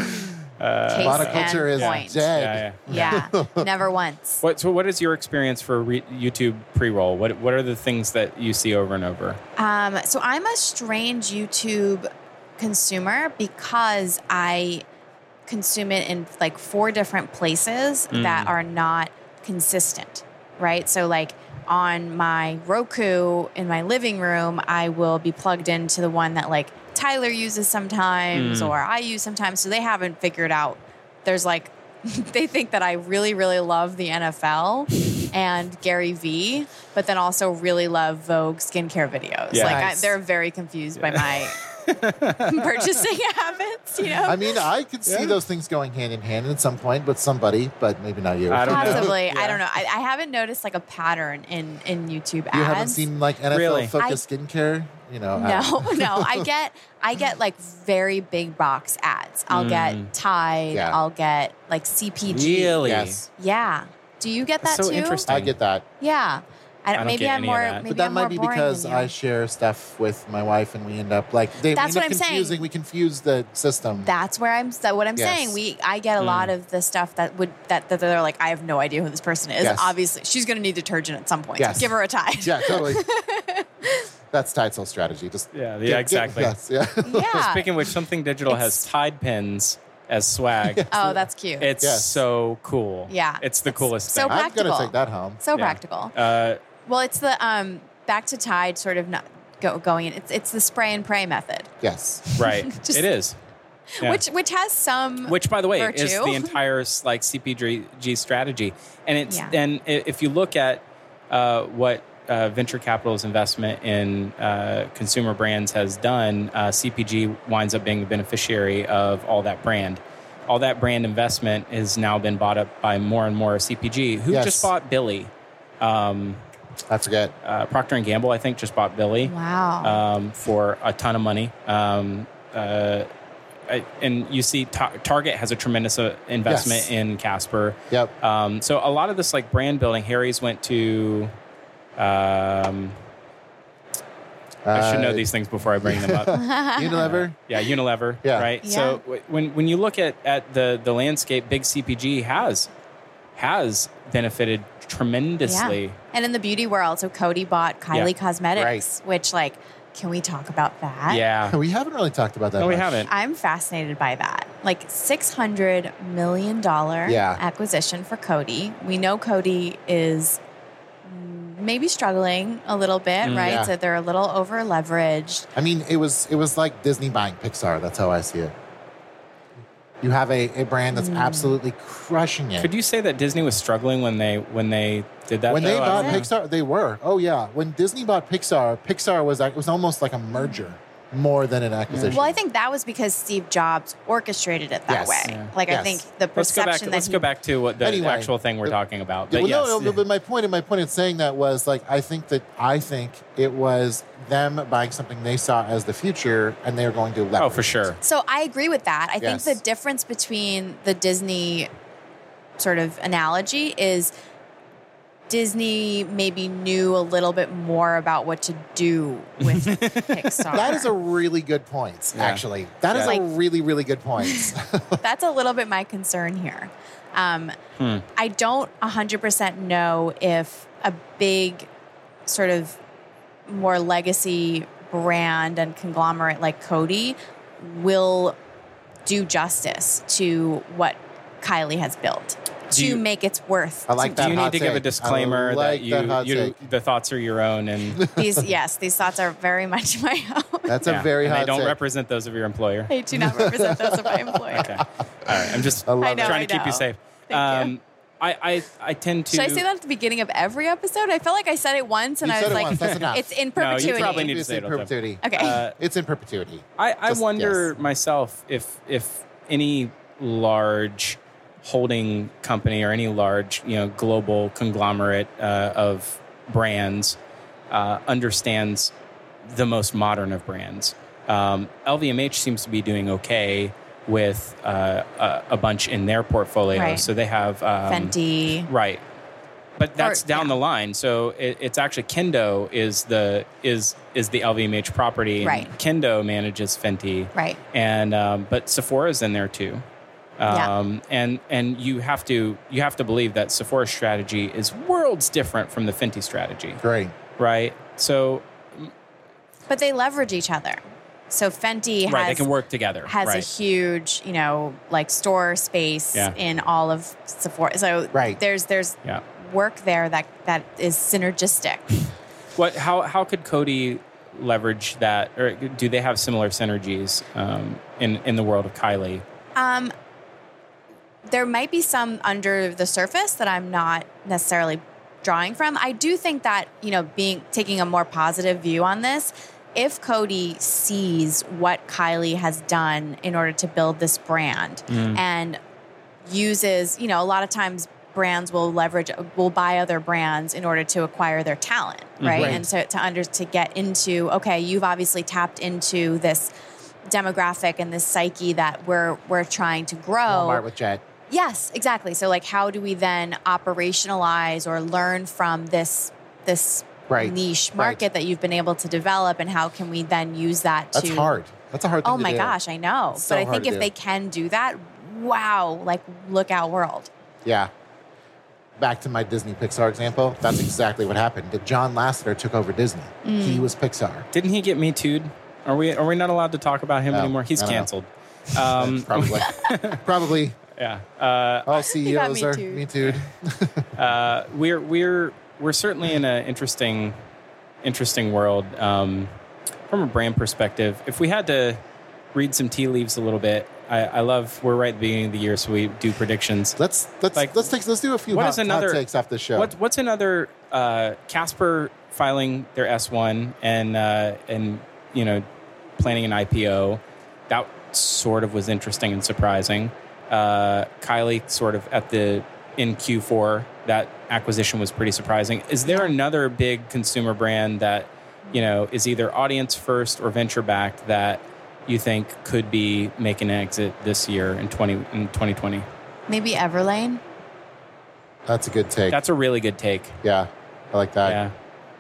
Case Monoculture and is point. dead. Yeah, yeah. Yeah, never once. What, so, what is your experience for re- YouTube pre-roll? What What are the things that you see over and over? Um, so I'm a strange YouTube consumer because I consume it in like four different places Mm. that are not consistent, right? So like on my Roku in my living room, I will be plugged into the one that like Tyler uses sometimes Mm. or I use sometimes. So they haven't figured out. There's like they think that I really, really love the N F L and Gary Vee, but then also really love Vogue skincare videos. Yeah. Like I, Nice. they're very confused by my purchasing habits, you know? I mean, I could see Yeah. those things going hand in hand at some point, but somebody, but maybe not you. I don't know. Possibly. I Yeah. don't know. I, I haven't noticed like a pattern in, in YouTube ads. You haven't seen like N F L Really? focused skincare, you know? I- No, no. I get I get like very big box ads. I'll Mm. get Tide. Yeah. I'll get like C P G. Really? Yes, Yeah. Do you get that That's so too? interesting. I get that. Yeah. I, don't maybe get I'm any of more. that. Maybe But that I'm might more be boring because than you. I share stuff with my wife, and we end up like they That's we what end I'm up saying. confusing. We confuse the system. That's where I'm. That what I'm Yes. saying. We I get a Mm. lot of the stuff that would that, that they're like I have no idea who this person is. Yes. Obviously, she's going to need detergent at some point. Yes. Give her a Tide. Yeah, totally. That's Tide Soul strategy. Just Yeah, get- yeah, get- exactly. yes, yeah. Yeah. Speaking of which, Something Digital has It's- Tide pins as swag. Oh, that's cute. It's Yes. so cool. Yeah. It's the It's coolest so thing. I'm practical. gonna take that home. so Yeah. practical. Uh, Well, it's the um back to Tide sort of not go, going in. It's it's the spray and pray method, Yes. right. Just- It is. Yeah. which which has some Which, by the way, is virtue. the entire like C P G strategy, and it's Yeah. and i- if you look at uh, what uh, venture capital's investment in uh, consumer brands has done, uh, C P G winds up being the beneficiary of all that brand. All that brand investment has now been bought up by more and more C P G, who Yes. just bought Billy. Um, I forget. uh, Procter and Gamble, I think, just bought Billy. wow. um, for a ton of money. Um, uh, I- and you see Ta- Target has a tremendous uh, investment Yes. in Casper. Yep. Um, so a lot of this like brand building, Harry's went to, um, I should know Uh, these things before I bring them up. Unilever. Yeah, Unilever, Yeah. right? Yeah. So w- when when you look at, at the, the landscape, big C P G has has benefited tremendously. Yeah. And in the beauty world, so Coty bought Kylie Yeah. Cosmetics, which like, can we talk about that? Yeah. We haven't really talked about that. No, we much. haven't. I'm fascinated by that. Like six hundred million dollars Yeah. acquisition for Coty. We know Coty is mm, maybe struggling a little bit, Mm, right? yeah. So they're a little over leveraged. I mean, it was it was like Disney buying Pixar. That's how I see it. You have a, a brand that's Mm. absolutely crushing it. Could you say that Disney was struggling when they when they did that? when they though? I bought don't know. Pixar, they were. Oh yeah. When Disney bought Pixar, Pixar was it was almost like a merger more than an acquisition. Well, I think that was because Steve Jobs orchestrated it that Yes. way. Yeah. Like I Yes. think the Let's go perception back. that Let's he, go back to what the Anyway, actual thing we're the- talking about. Yeah, But well, yes, no, no, but my point, my point in saying that was like I think that I think it was them buying something they saw as the future, and they were going to leverage. oh, for it. sure. So I agree with that. I Yes. think the difference between the Disney sort of analogy is Disney maybe knew a little bit more about what to do with Pixar. That is a really good point. Yeah. Actually, that is Yeah. a really, really good point. That's a little bit my concern here. Um, Hmm. I don't one hundred percent know if a big sort of more legacy brand and conglomerate like Coty will do justice to what Kylie has built. to you- make its worth. I like Do that you need hot to give a take. disclaimer I like that you, hot you take. the thoughts are your own and These, yes, these thoughts are very much my own. That's yeah, a very and hot they don't take. represent those of your employer. I do not represent those of my employer. Okay. All right. I'm just I love I know, trying I to keep you know. safe. Thank you. Um, I, I I tend to. Should I say that at the beginning of every episode? I felt like I said it once, and You I said was it like, once. That's enough. "It's in No, you perpetuity." probably need to It's say in it all the time. perpetuity. Okay. Uh, It's in perpetuity. I, I Just- wonder yes. myself if if any large holding company or any large you know global conglomerate uh, of brands uh, understands the most modern of brands. Um, L V M H seems to be doing okay with uh, a, a bunch in their portfolio. Right. So they have um, Fenty. right. But that's Or- down yeah. the line. So it, it's actually Kendo is the is is the L V M H property. and Right. Kendo manages Fenty. Right. And um, but Sephora's in there too. Yeah. Um, and and you have to you have to believe that Sephora's strategy is worlds different from the Fenty strategy, Great. right? So But they leverage each other. So Fenty has right, they can work together. has right. a huge, you know, like store space Yeah. in all of Sephora. So Right. there's there's yeah. work there that that is synergistic. What? How? How could Coty leverage that, or do they have similar synergies um, in in the world of Kylie? Um, there might be some under the surface that I'm not necessarily drawing from. I do think that, you know, being taking a more positive view on this, if Coty sees what Kylie has done in order to build this brand Mm. and uses, you know, a lot of times brands will leverage, will buy other brands in order to acquire their talent, right? Right. And so to under to get into, okay, you've obviously tapped into this demographic and this psyche that we're we're trying to grow. Walmart with Jet. Yes, exactly. So like how do we then operationalize or learn from this this Right. niche Right. market that you've been able to develop, and how can we then use that to That's hard. That's a hard thing Oh to my do. gosh, I know. It's so but I hard think to if do. they can do that, wow, like look out world. Yeah. Back to my Disney Pixar example. That's exactly what happened. That John Lasseter took over Disney. Mm. He was Pixar. Didn't he get Me Too'd? Are we are we not allowed to talk about him No, anymore? He's I don't know. canceled. Um, Probably. Probably. yeah. Uh, All C E got Os Me are Too'd. Me Too'd. uh, we're we're we're certainly in an interesting interesting world um, from a brand perspective. If we had to read some tea leaves a little bit, I, I love. We're right at the beginning of the year, so we do predictions. Let's let's Like, let's take let's do a few what hot, is another- hot takes off this show. What, what's another uh, Casper filing their S one and uh, and you know planning an I P O? That sort of was interesting and surprising. Uh, Kylie sort of at the in Q four. That acquisition was pretty surprising. Is there another big consumer brand that you know is either audience first or venture backed that you think could be making an exit this year in twenty in twenty twenty? Maybe Everlane. That's a good take. That's a really good take. yeah, I like that. Yeah.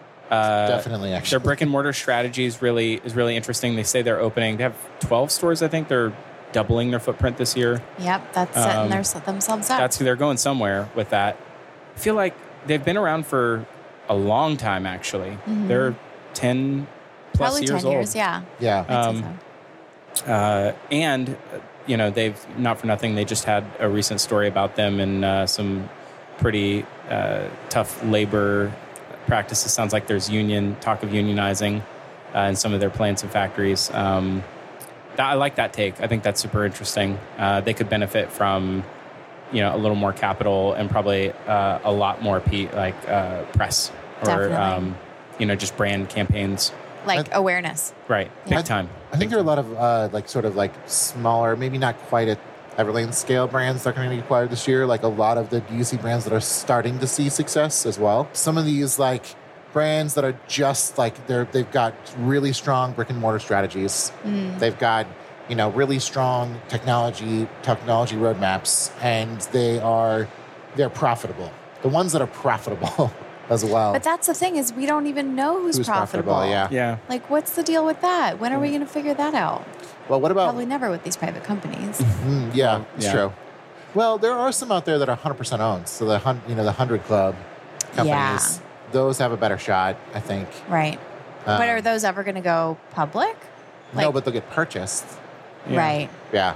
Uh, Definitely, Their actually. brick and mortar strategy is really is really interesting. They say they're opening. They have twelve stores. I think they're doubling their footprint this year. Yep, that's setting Um, their, themselves up. That's they're going somewhere with that. I feel like they've been around for a long time. Actually, they're ten plus Probably years ten old. years, yeah. Yeah. I'd say Um, so. Uh, and uh, you know they've not for nothing. They just had a recent story about them and uh, some pretty uh, tough labor practices. Sounds like there's union talk of unionizing uh, in some of their plants and factories. Um, that, I like that take. I think that's super interesting. Uh, they could benefit from you know a little more capital and probably uh, a lot more P, like uh, press or Definitely. um, you know just brand campaigns. Like awareness. Right, Yeah. big time. I think there are a lot of uh, like sort of like smaller, maybe not quite at Everlane scale brands that are going to be acquired this year. Like a lot of the D U C brands that are starting to see success as well. Some of these like brands that are just like they're they've got really strong brick and mortar strategies. They've got you know really strong technology technology roadmaps, and they are they're profitable. The ones that are profitable as well. But that's the thing is we don't even know who's, Who's profitable. profitable, yeah. Yeah. Like what's the deal with that? When are we going to figure that out? Well, what about Probably never with these private companies. Mm, yeah, it's yeah. true. Well, there are some out there that are one hundred percent owned. So the hun- you know the Hundred Club companies, those have a better shot, I think. Right. Um, but are those ever going to go public? no, like- but they'll get purchased. Yeah. Right. Yeah,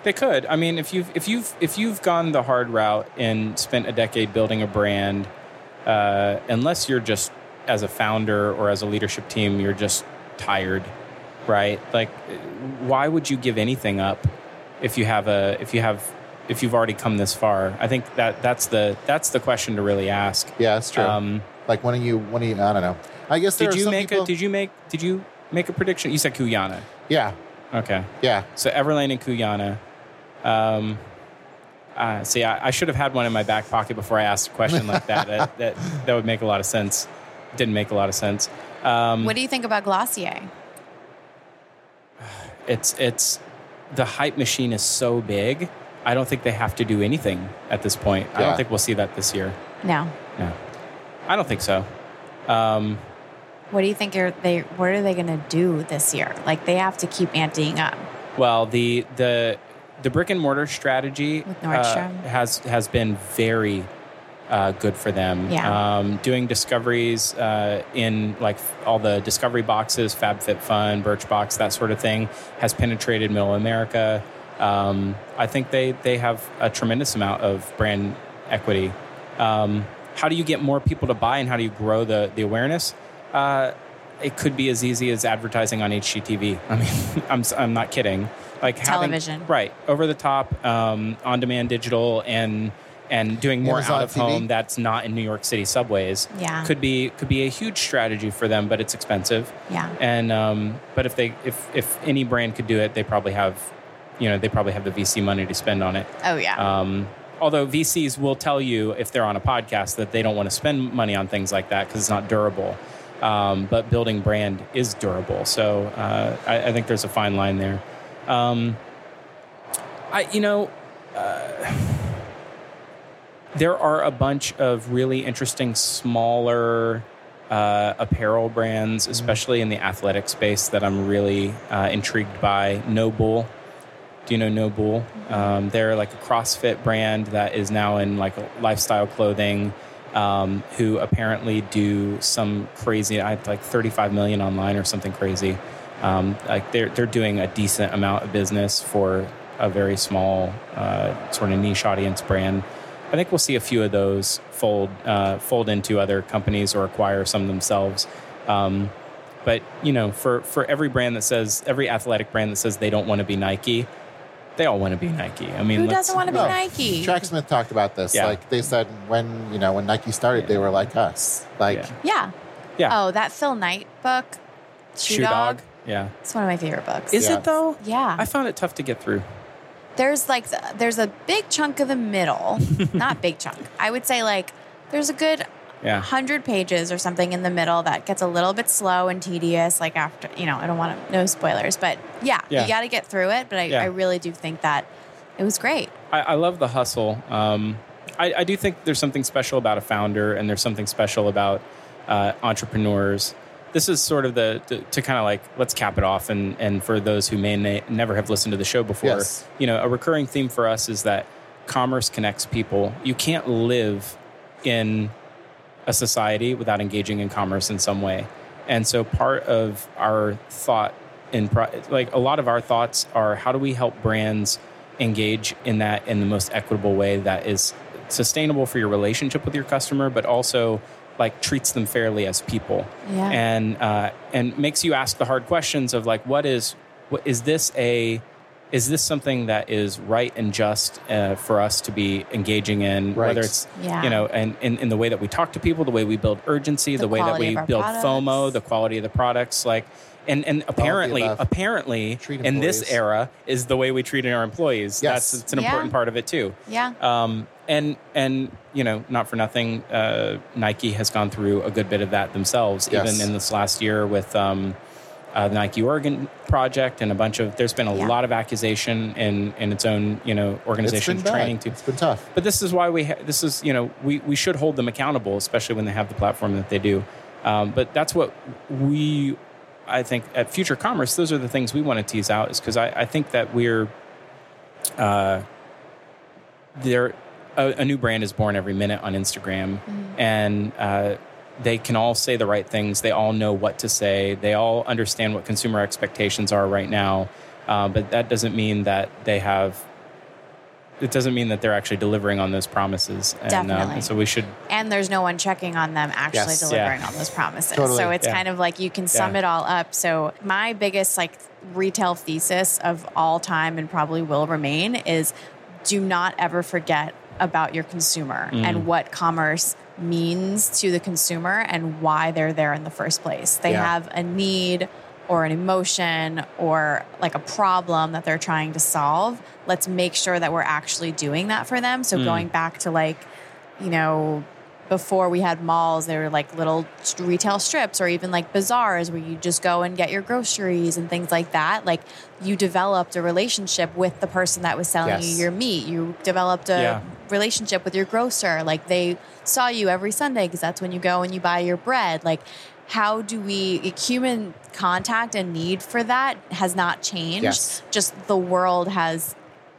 They could. I mean, if you've if you've if you've gone the hard route and spent a decade building a brand, uh, unless you're just as a founder or as a leadership team, you're just tired, right? Like, why would you give anything up if you have a if you have if you've already come this far? I think that that's the that's the question to really ask. Yeah, that's true. Um, like, when are you? When are you? I don't know. I guess there did are you some make people... a did you make did you make a prediction? You said Kuyana. Yeah. Okay. Yeah. So Everlane and Kuyana. Um, uh, see, I, I should have had one in my back pocket before I asked a question like that. that, that. That would make a lot of sense. Didn't make a lot of sense. Um, what do you think about Glossier? It's it's the hype machine is so big. I don't think they have to do anything at this point. Yeah. I don't think we'll see that this year. No. No. I don't think so. Um, what do you think are they? What are they going to do this year? Like, they have to keep anteing up. Well, the the the brick and mortar strategy with Nordstrom uh, has has been very uh, good for them. Yeah. Um, doing discoveries uh, in like all the discovery boxes, FabFitFun, Birchbox, that sort of thing, has penetrated Middle America. Um, I think they they have a tremendous amount of brand equity. Um, how do you get more people to buy, and how do you grow the the awareness? Uh, it could be as easy as advertising on H G T V. I mean, I'm I'm not kidding. Like television, having, right? Over the top, um, on demand digital, and and doing more Amazon out of T V? home that's not in New York City subways. Yeah, could be could be a huge strategy for them, but it's expensive. Yeah, and um, but if they if if any brand could do it, they probably have, you know, they probably have the V C money to spend on it. Oh yeah. Um, although V Cs will tell you if they're on a podcast that they don't want to spend money on things like that because it's not durable. Um, but building brand is durable. So uh, I, I think there's a fine line there. Um, I, you know, uh, there are a bunch of really interesting smaller uh, apparel brands, especially in the athletic space, that I'm really uh, intrigued by. Nobull. Do you know Nobull? Um, they're like a CrossFit brand that is now in like lifestyle clothing. Um, who apparently do some crazy, I had like thirty-five million online or something crazy. Um, like they're they're doing a decent amount of business for a very small uh, sort of niche audience brand. I think we'll see a few of those fold uh, fold into other companies or acquire some themselves. Um, but you know, for for every brand that says every athletic brand that says they don't want to be Nike, they all want to be Nike. I mean, who doesn't want to be no. Nike? Tracksmith talked about this. Yeah. Like, they said when, you know, when Nike started, Yeah. they were like us. Like, Yeah. Yeah. Yeah. Oh, that Phil Knight book, Shoe, Shoe Dog. Dog. Yeah. It's one of my favorite books. Is Yeah. it though? Yeah. I found it tough to get through. There's like there's a big chunk of the middle, not big chunk. I would say like there's a good Yeah. hundred pages or something in the middle that gets a little bit slow and tedious. Like after, you know, I don't want to no spoilers, but yeah, Yeah. you got to get through it. But I, Yeah. I really do think that it was great. I, I love the hustle. Um, I, I do think there's something special about a founder, and there's something special about uh, entrepreneurs. This is sort of the, the to kind of like, let's cap it off. And, and for those who may na- never have listened to the show before, Yes. you know, a recurring theme for us is that commerce connects people. You can't live in a society without engaging in commerce in some way. And so part of our thought in pro- like a lot of our thoughts are, how do we help brands engage in that in the most equitable way that is sustainable for your relationship with your customer, but also like treats them fairly as people. Yeah. And uh, and makes you ask the hard questions of like, what is what is this a is this something that is right and just uh, for us to be engaging in, Right. whether it's, Yeah. you know, and in, in the way that we talk to people, the way we build urgency, the, The way that quality we of our build products. FOMO, the quality of the products, like, and, and apparently, above. apparently Treat in this employees. era is the way we treat our employees. Yes. That's it's an Yeah. important part of it too. Yeah. Um, and, and, you know, not for nothing, uh, Nike has gone through a good bit of that themselves, Yes. even in this last year with, um, Uh, the Nike Oregon project and a bunch of, there's been a Yeah. lot of accusation in, in its own, you know, it's organization been bad. training too. It's been tough. But this is why we, ha- this is, you know, we, we should hold them accountable, especially when they have the platform that they do. Um, but that's what we, I think at Future Commerce, those are the things we want to tease out, is because I, I think that we're, uh, there, a, a new brand is born every minute on Instagram. Mm-hmm. And, uh, they can all say the right things. They all know what to say. They all understand what consumer expectations are right now. Uh, but that doesn't mean that they have it doesn't mean that they're actually delivering on those promises. And, Definitely. Um, so we should. And there's no one checking on them actually Yes. delivering Yeah. on those promises. Totally. So it's Yeah. kind of like you can sum Yeah. it all up. So my biggest like retail thesis of all time and probably will remain is do not ever forget about your consumer Mm. and what commerce means to the consumer and why they're there in the first place. They Yeah. have a need or an emotion or like a problem that they're trying to solve. Let's make sure that we're actually doing that for them. So Mm. going back to like, you know, before we had malls, there were like little retail strips or even like bazaars where you just go and get your groceries and things like that. Like you developed a relationship with the person that was selling Yes. you your meat. You developed a Yeah. relationship with your grocer. Like they saw you every Sunday because that's when you go and you buy your bread. Like how do we, human contact and need for that has not changed. Yes. Just the world has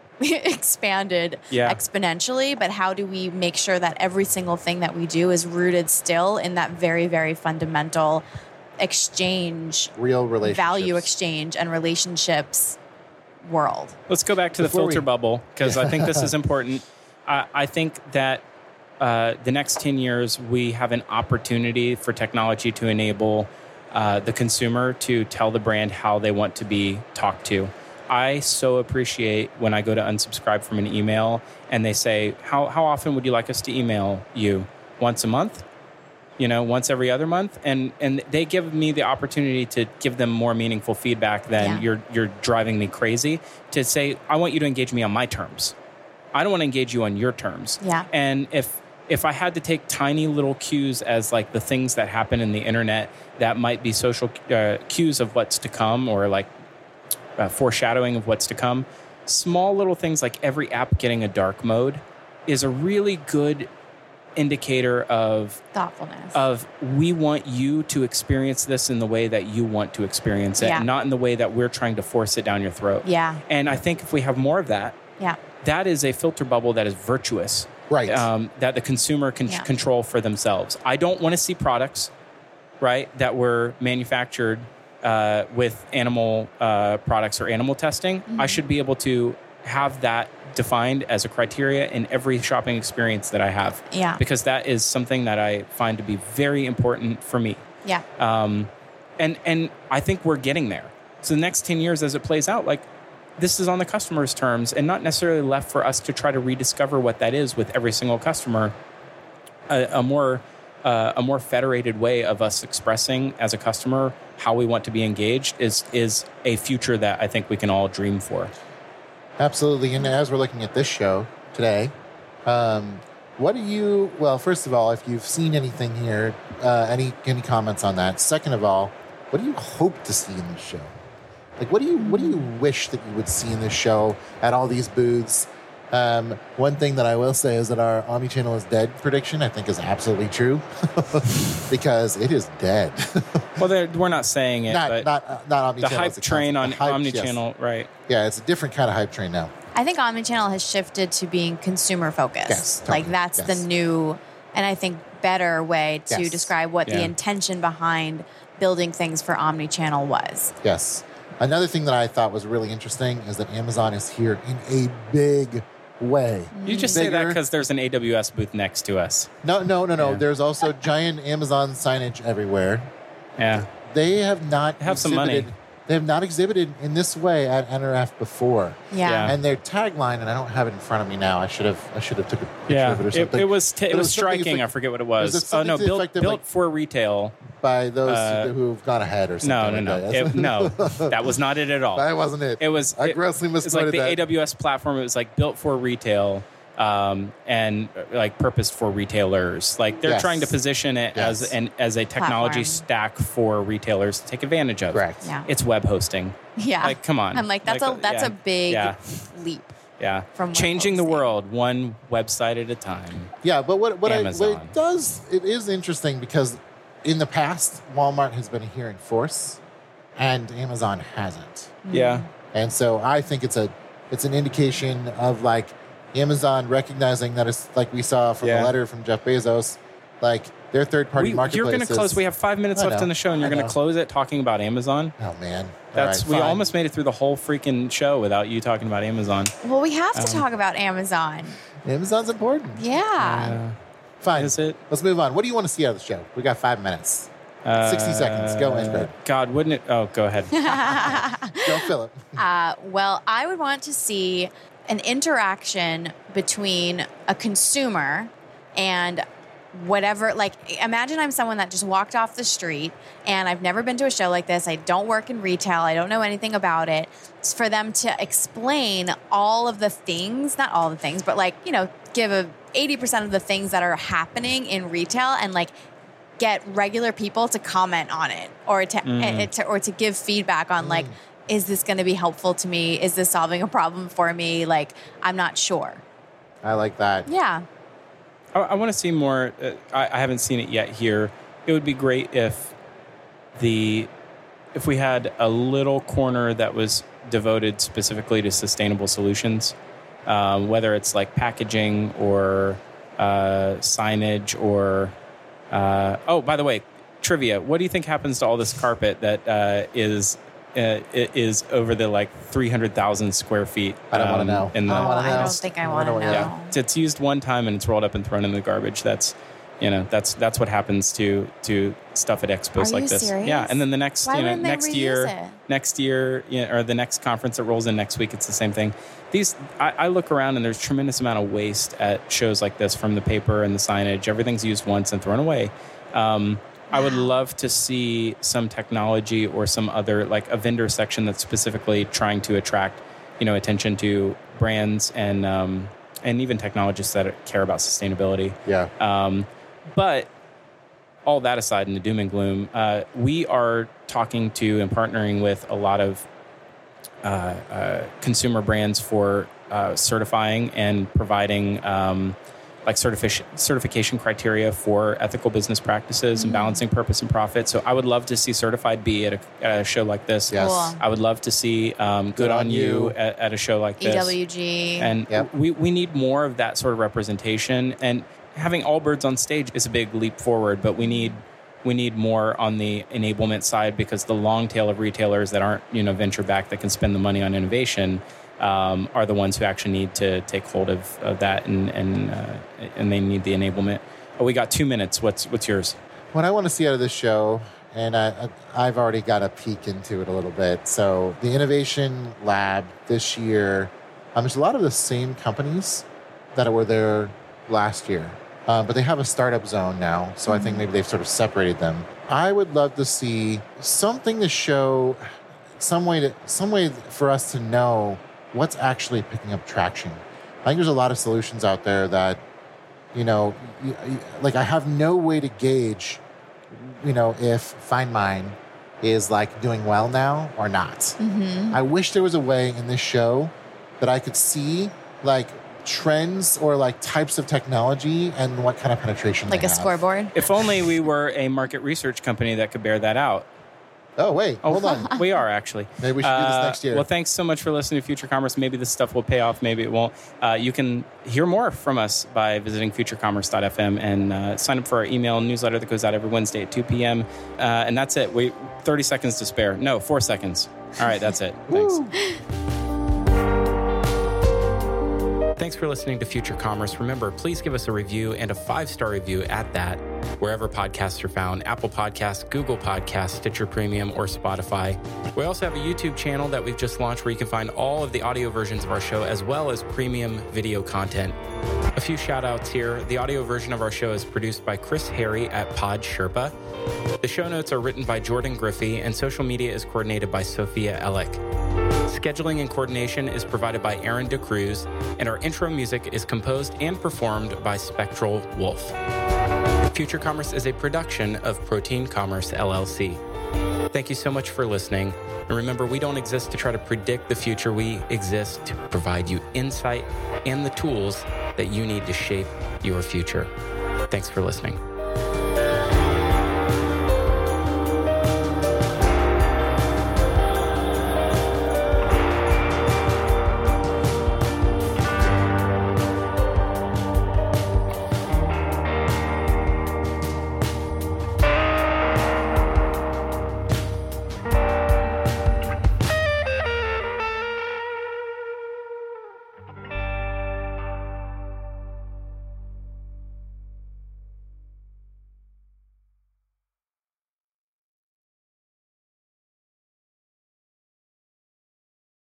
expanded Yeah. exponentially, but how do we make sure that every single thing that we do is rooted still in that very, very fundamental exchange, Real relationships. value exchange and relationships world? Let's go back to the Before filter we- bubble because I think this is important. I, I think that uh, the next ten years, we have an opportunity for technology to enable uh, the consumer to tell the brand how they want to be talked to. I so appreciate when I go to unsubscribe from an email and they say, how, how often would you like us to email you? Once a month? You know, once every other month? And and they give me the opportunity to give them more meaningful feedback than Yeah. you're you're driving me crazy to say, I want you to engage me on my terms. I don't want to engage you on your terms. Yeah. And if if I had to take tiny little cues as like the things that happen in the internet that might be social uh, cues of what's to come or like uh, foreshadowing of what's to come, small little things like every app getting a dark mode is a really good indicator of Thoughtfulness. of we want you to experience this in the way that you want to experience it, Yeah. not in the way that we're trying to force it down your throat. yeah. And I think if we have more of that, Yeah. that is a filter bubble that is virtuous. Right. Um, that the consumer can Yeah. control for themselves. I don't want to see products, right, that were manufactured uh, with animal uh, products or animal testing. Mm-hmm. I should be able to have that defined as a criteria in every shopping experience that I have. Yeah. Because that is something that I find to be very important for me. Yeah. Um, and and I think we're getting there. So the next ten years as it plays out, like this is on the customer's terms and not necessarily left for us to try to rediscover what that is with every single customer. A, a more uh, a more federated way of us expressing as a customer how we want to be engaged is is a future that I think we can all dream for. Absolutely. And as we're looking at this show today, um, what do you, well, first of all, if you've seen anything here, uh, any any comments on that? Second of all, what do you hope to see in this show? Like, what do you what do you wish that you would see in this show at all these booths? Um, one thing that I will say is that our omnichannel is dead prediction, I think, is absolutely true because it is dead. Well, they're- we're not saying it, not but not uh, not omnichannel. the as hype a train on concept. The hype- yes. omnichannel, right? Yeah, it's a different kind of hype train now. I think omnichannel has shifted to being consumer focused. Yes, totally. Like that's Yes. the new and I think better way to Yes. describe what Yeah. the intention behind building things for omnichannel was. Yes. Another thing that I thought was really interesting is that Amazon is here in a big way. You just say that Bigger. because there's an A W S booth next to us. No, no, no, no. Yeah. There's also giant Amazon signage everywhere. Yeah. They have not Have some money. exhibited- They have not exhibited in this way at N R F before. Yeah. Yeah. And their tagline, and I don't have it in front of me now. I should have. I should have took a picture Yeah, of it or it, something. it was t- it But was something striking. effect- I forget what it was was. it Oh something no, to the built effect of, built like- for retail. by those uh, who've gone ahead or something. No, no, like no, that. it, no. That was not it at all. That wasn't it. It was. I it, grossly It's like misquoted the that. A W S platform. It was like built for retail, um, and uh, like purposed for retailers. Like they're Yes. trying to position it Yes. as an as a technology Platform. stack for retailers to take advantage of. Correct. Yeah. It's web hosting. Yeah. Like, come on. I'm like, that's Like, a that's yeah. a big Yeah. leap. Yeah. From web changing the hosting. world one website at a time. Yeah, but what what, I, what Amazon. it does, it is interesting because in the past, Walmart has been here in force, and Amazon hasn't. Yeah. And so I think it's a it's an indication of like Amazon recognizing that it's like we saw from Yeah. the letter from Jeff Bezos Like their third-party We, marketplaces. you're going to close. We have five minutes I left know, in the show, and you're I going to know. close it talking about Amazon. Oh man, That's All right, we fine. almost made it through the whole freaking show without you talking about Amazon. Well, we have to Um, talk about Amazon. Amazon's important. Yeah. Fine. Is it? Let's move on. What do you want to see out of the show? We got five minutes. Uh, sixty seconds. Go, Ingrid. God, wouldn't it? Oh, go ahead. Go, Philip. Uh, well, I would want to see an interaction between a consumer and whatever. Like, imagine I'm someone that just walked off the street and I've never been to a show like this. I don't work in retail. I don't know anything about it. It's for them to explain all of the things, not all the things, but like, you know, give a eighty percent of the things that are happening in retail and like get regular people to comment on it or to, Mm. uh, to or to give feedback on like, is this going to be helpful to me? Is this solving a problem for me? Like, I'm not sure. I like that. Yeah. I, I want to see more. Uh, I, I haven't seen it yet here. It would be great if the if we had a little corner that was devoted specifically to sustainable solutions, um, whether it's like packaging or uh, signage or uh, oh, by the way, trivia. What do you think happens to all this carpet that uh, is uh, is over the like three hundred thousand square feet? I don't wanna um, know. In the, I Oh, don't wanna I know. don't think I I want to don't know. wanna yeah, it's, it's used one time and it's rolled up and thrown in the garbage. That's, you know, that's that's what happens to to stuff at expos Are like you this. serious? Yeah, and then the next, Why you know, wouldn't they next reuse year, it? next year, you know, or the next conference that rolls in next week, it's the same thing. These, I, I look around and there's tremendous amount of waste at shows like this from the paper and the signage. Everything's used once and thrown away. Um, I would love to see some technology or some other, like a vendor section that's specifically trying to attract, you know, attention to brands and um, and even technologists that care about sustainability. Yeah. Um, but all that aside, in the doom and gloom, uh, we are talking to and partnering with a lot of uh, uh, consumer brands for uh, certifying and providing um, like certification certification criteria for ethical business practices Mm-hmm. and balancing purpose and profit. So I would love to see Certified B at a, at a show like this. Yes. Cool. I would love to see um, Good, Good on, on You, You. at, at a show like this. E W G. And Yep. we, we need more of that sort of representation. And having Allbirds on stage is a big leap forward, but we need we need more on the enablement side, because the long tail of retailers that aren't, you know, venture backed that can spend the money on innovation um, are the ones who actually need to take hold of, of that, and and uh, and they need the enablement. Oh, we got two minutes. What's what's yours? What I want to see out of this show, and I, I- I've already got a peek into it a little bit. So the Innovation Lab this year, um, there's a lot of the same companies that were there last year, uh, but they have a startup zone now. So I think maybe they've sort of separated them. I would love to see something to show, some way to some way for us to know what's actually picking up traction. I think there's a lot of solutions out there that, you know, y- y- like I have no way to gauge, you know, if Find Mine is like doing well now or not. Mm-hmm. I wish there was a way in this show that I could see like trends or like types of technology and what kind of penetration Like they a have. scoreboard. If only we were a market research company that could bear that out. Oh, wait, Oh, hold on. We are actually. Maybe we should do this Uh, next year. Well, thanks so much for listening to Future Commerce. Maybe this stuff will pay off. Maybe it won't. Uh, you can hear more from us by visiting future commerce dot f m and uh, sign up for our email newsletter that goes out every Wednesday at two p.m. Uh, and that's it. Wait, thirty seconds to spare. No, four seconds. All right, that's it. Thanks. Thanks for listening to Future Commerce. Remember, please give us a review and a five-star review at that, wherever podcasts are found: Apple Podcasts, Google Podcasts, Stitcher Premium, or Spotify. We also have a YouTube channel that we've just launched where you can find all of the audio versions of our show as well as premium video content. A few shout-outs here. The audio version of our show is produced by Chris Harry at Pod Sherpa. The show notes are written by Jordan Griffey, and social media is coordinated by Sophia Ellick. Scheduling and coordination is provided by Aaron DeCruz, and our intro music is composed and performed by Spectral Wolf. Future Commerce is a production of Protein Commerce, L L C. Thank you so much for listening. And remember, we don't exist to try to predict the future. We exist to provide you insight and the tools that you need to shape your future. Thanks for listening.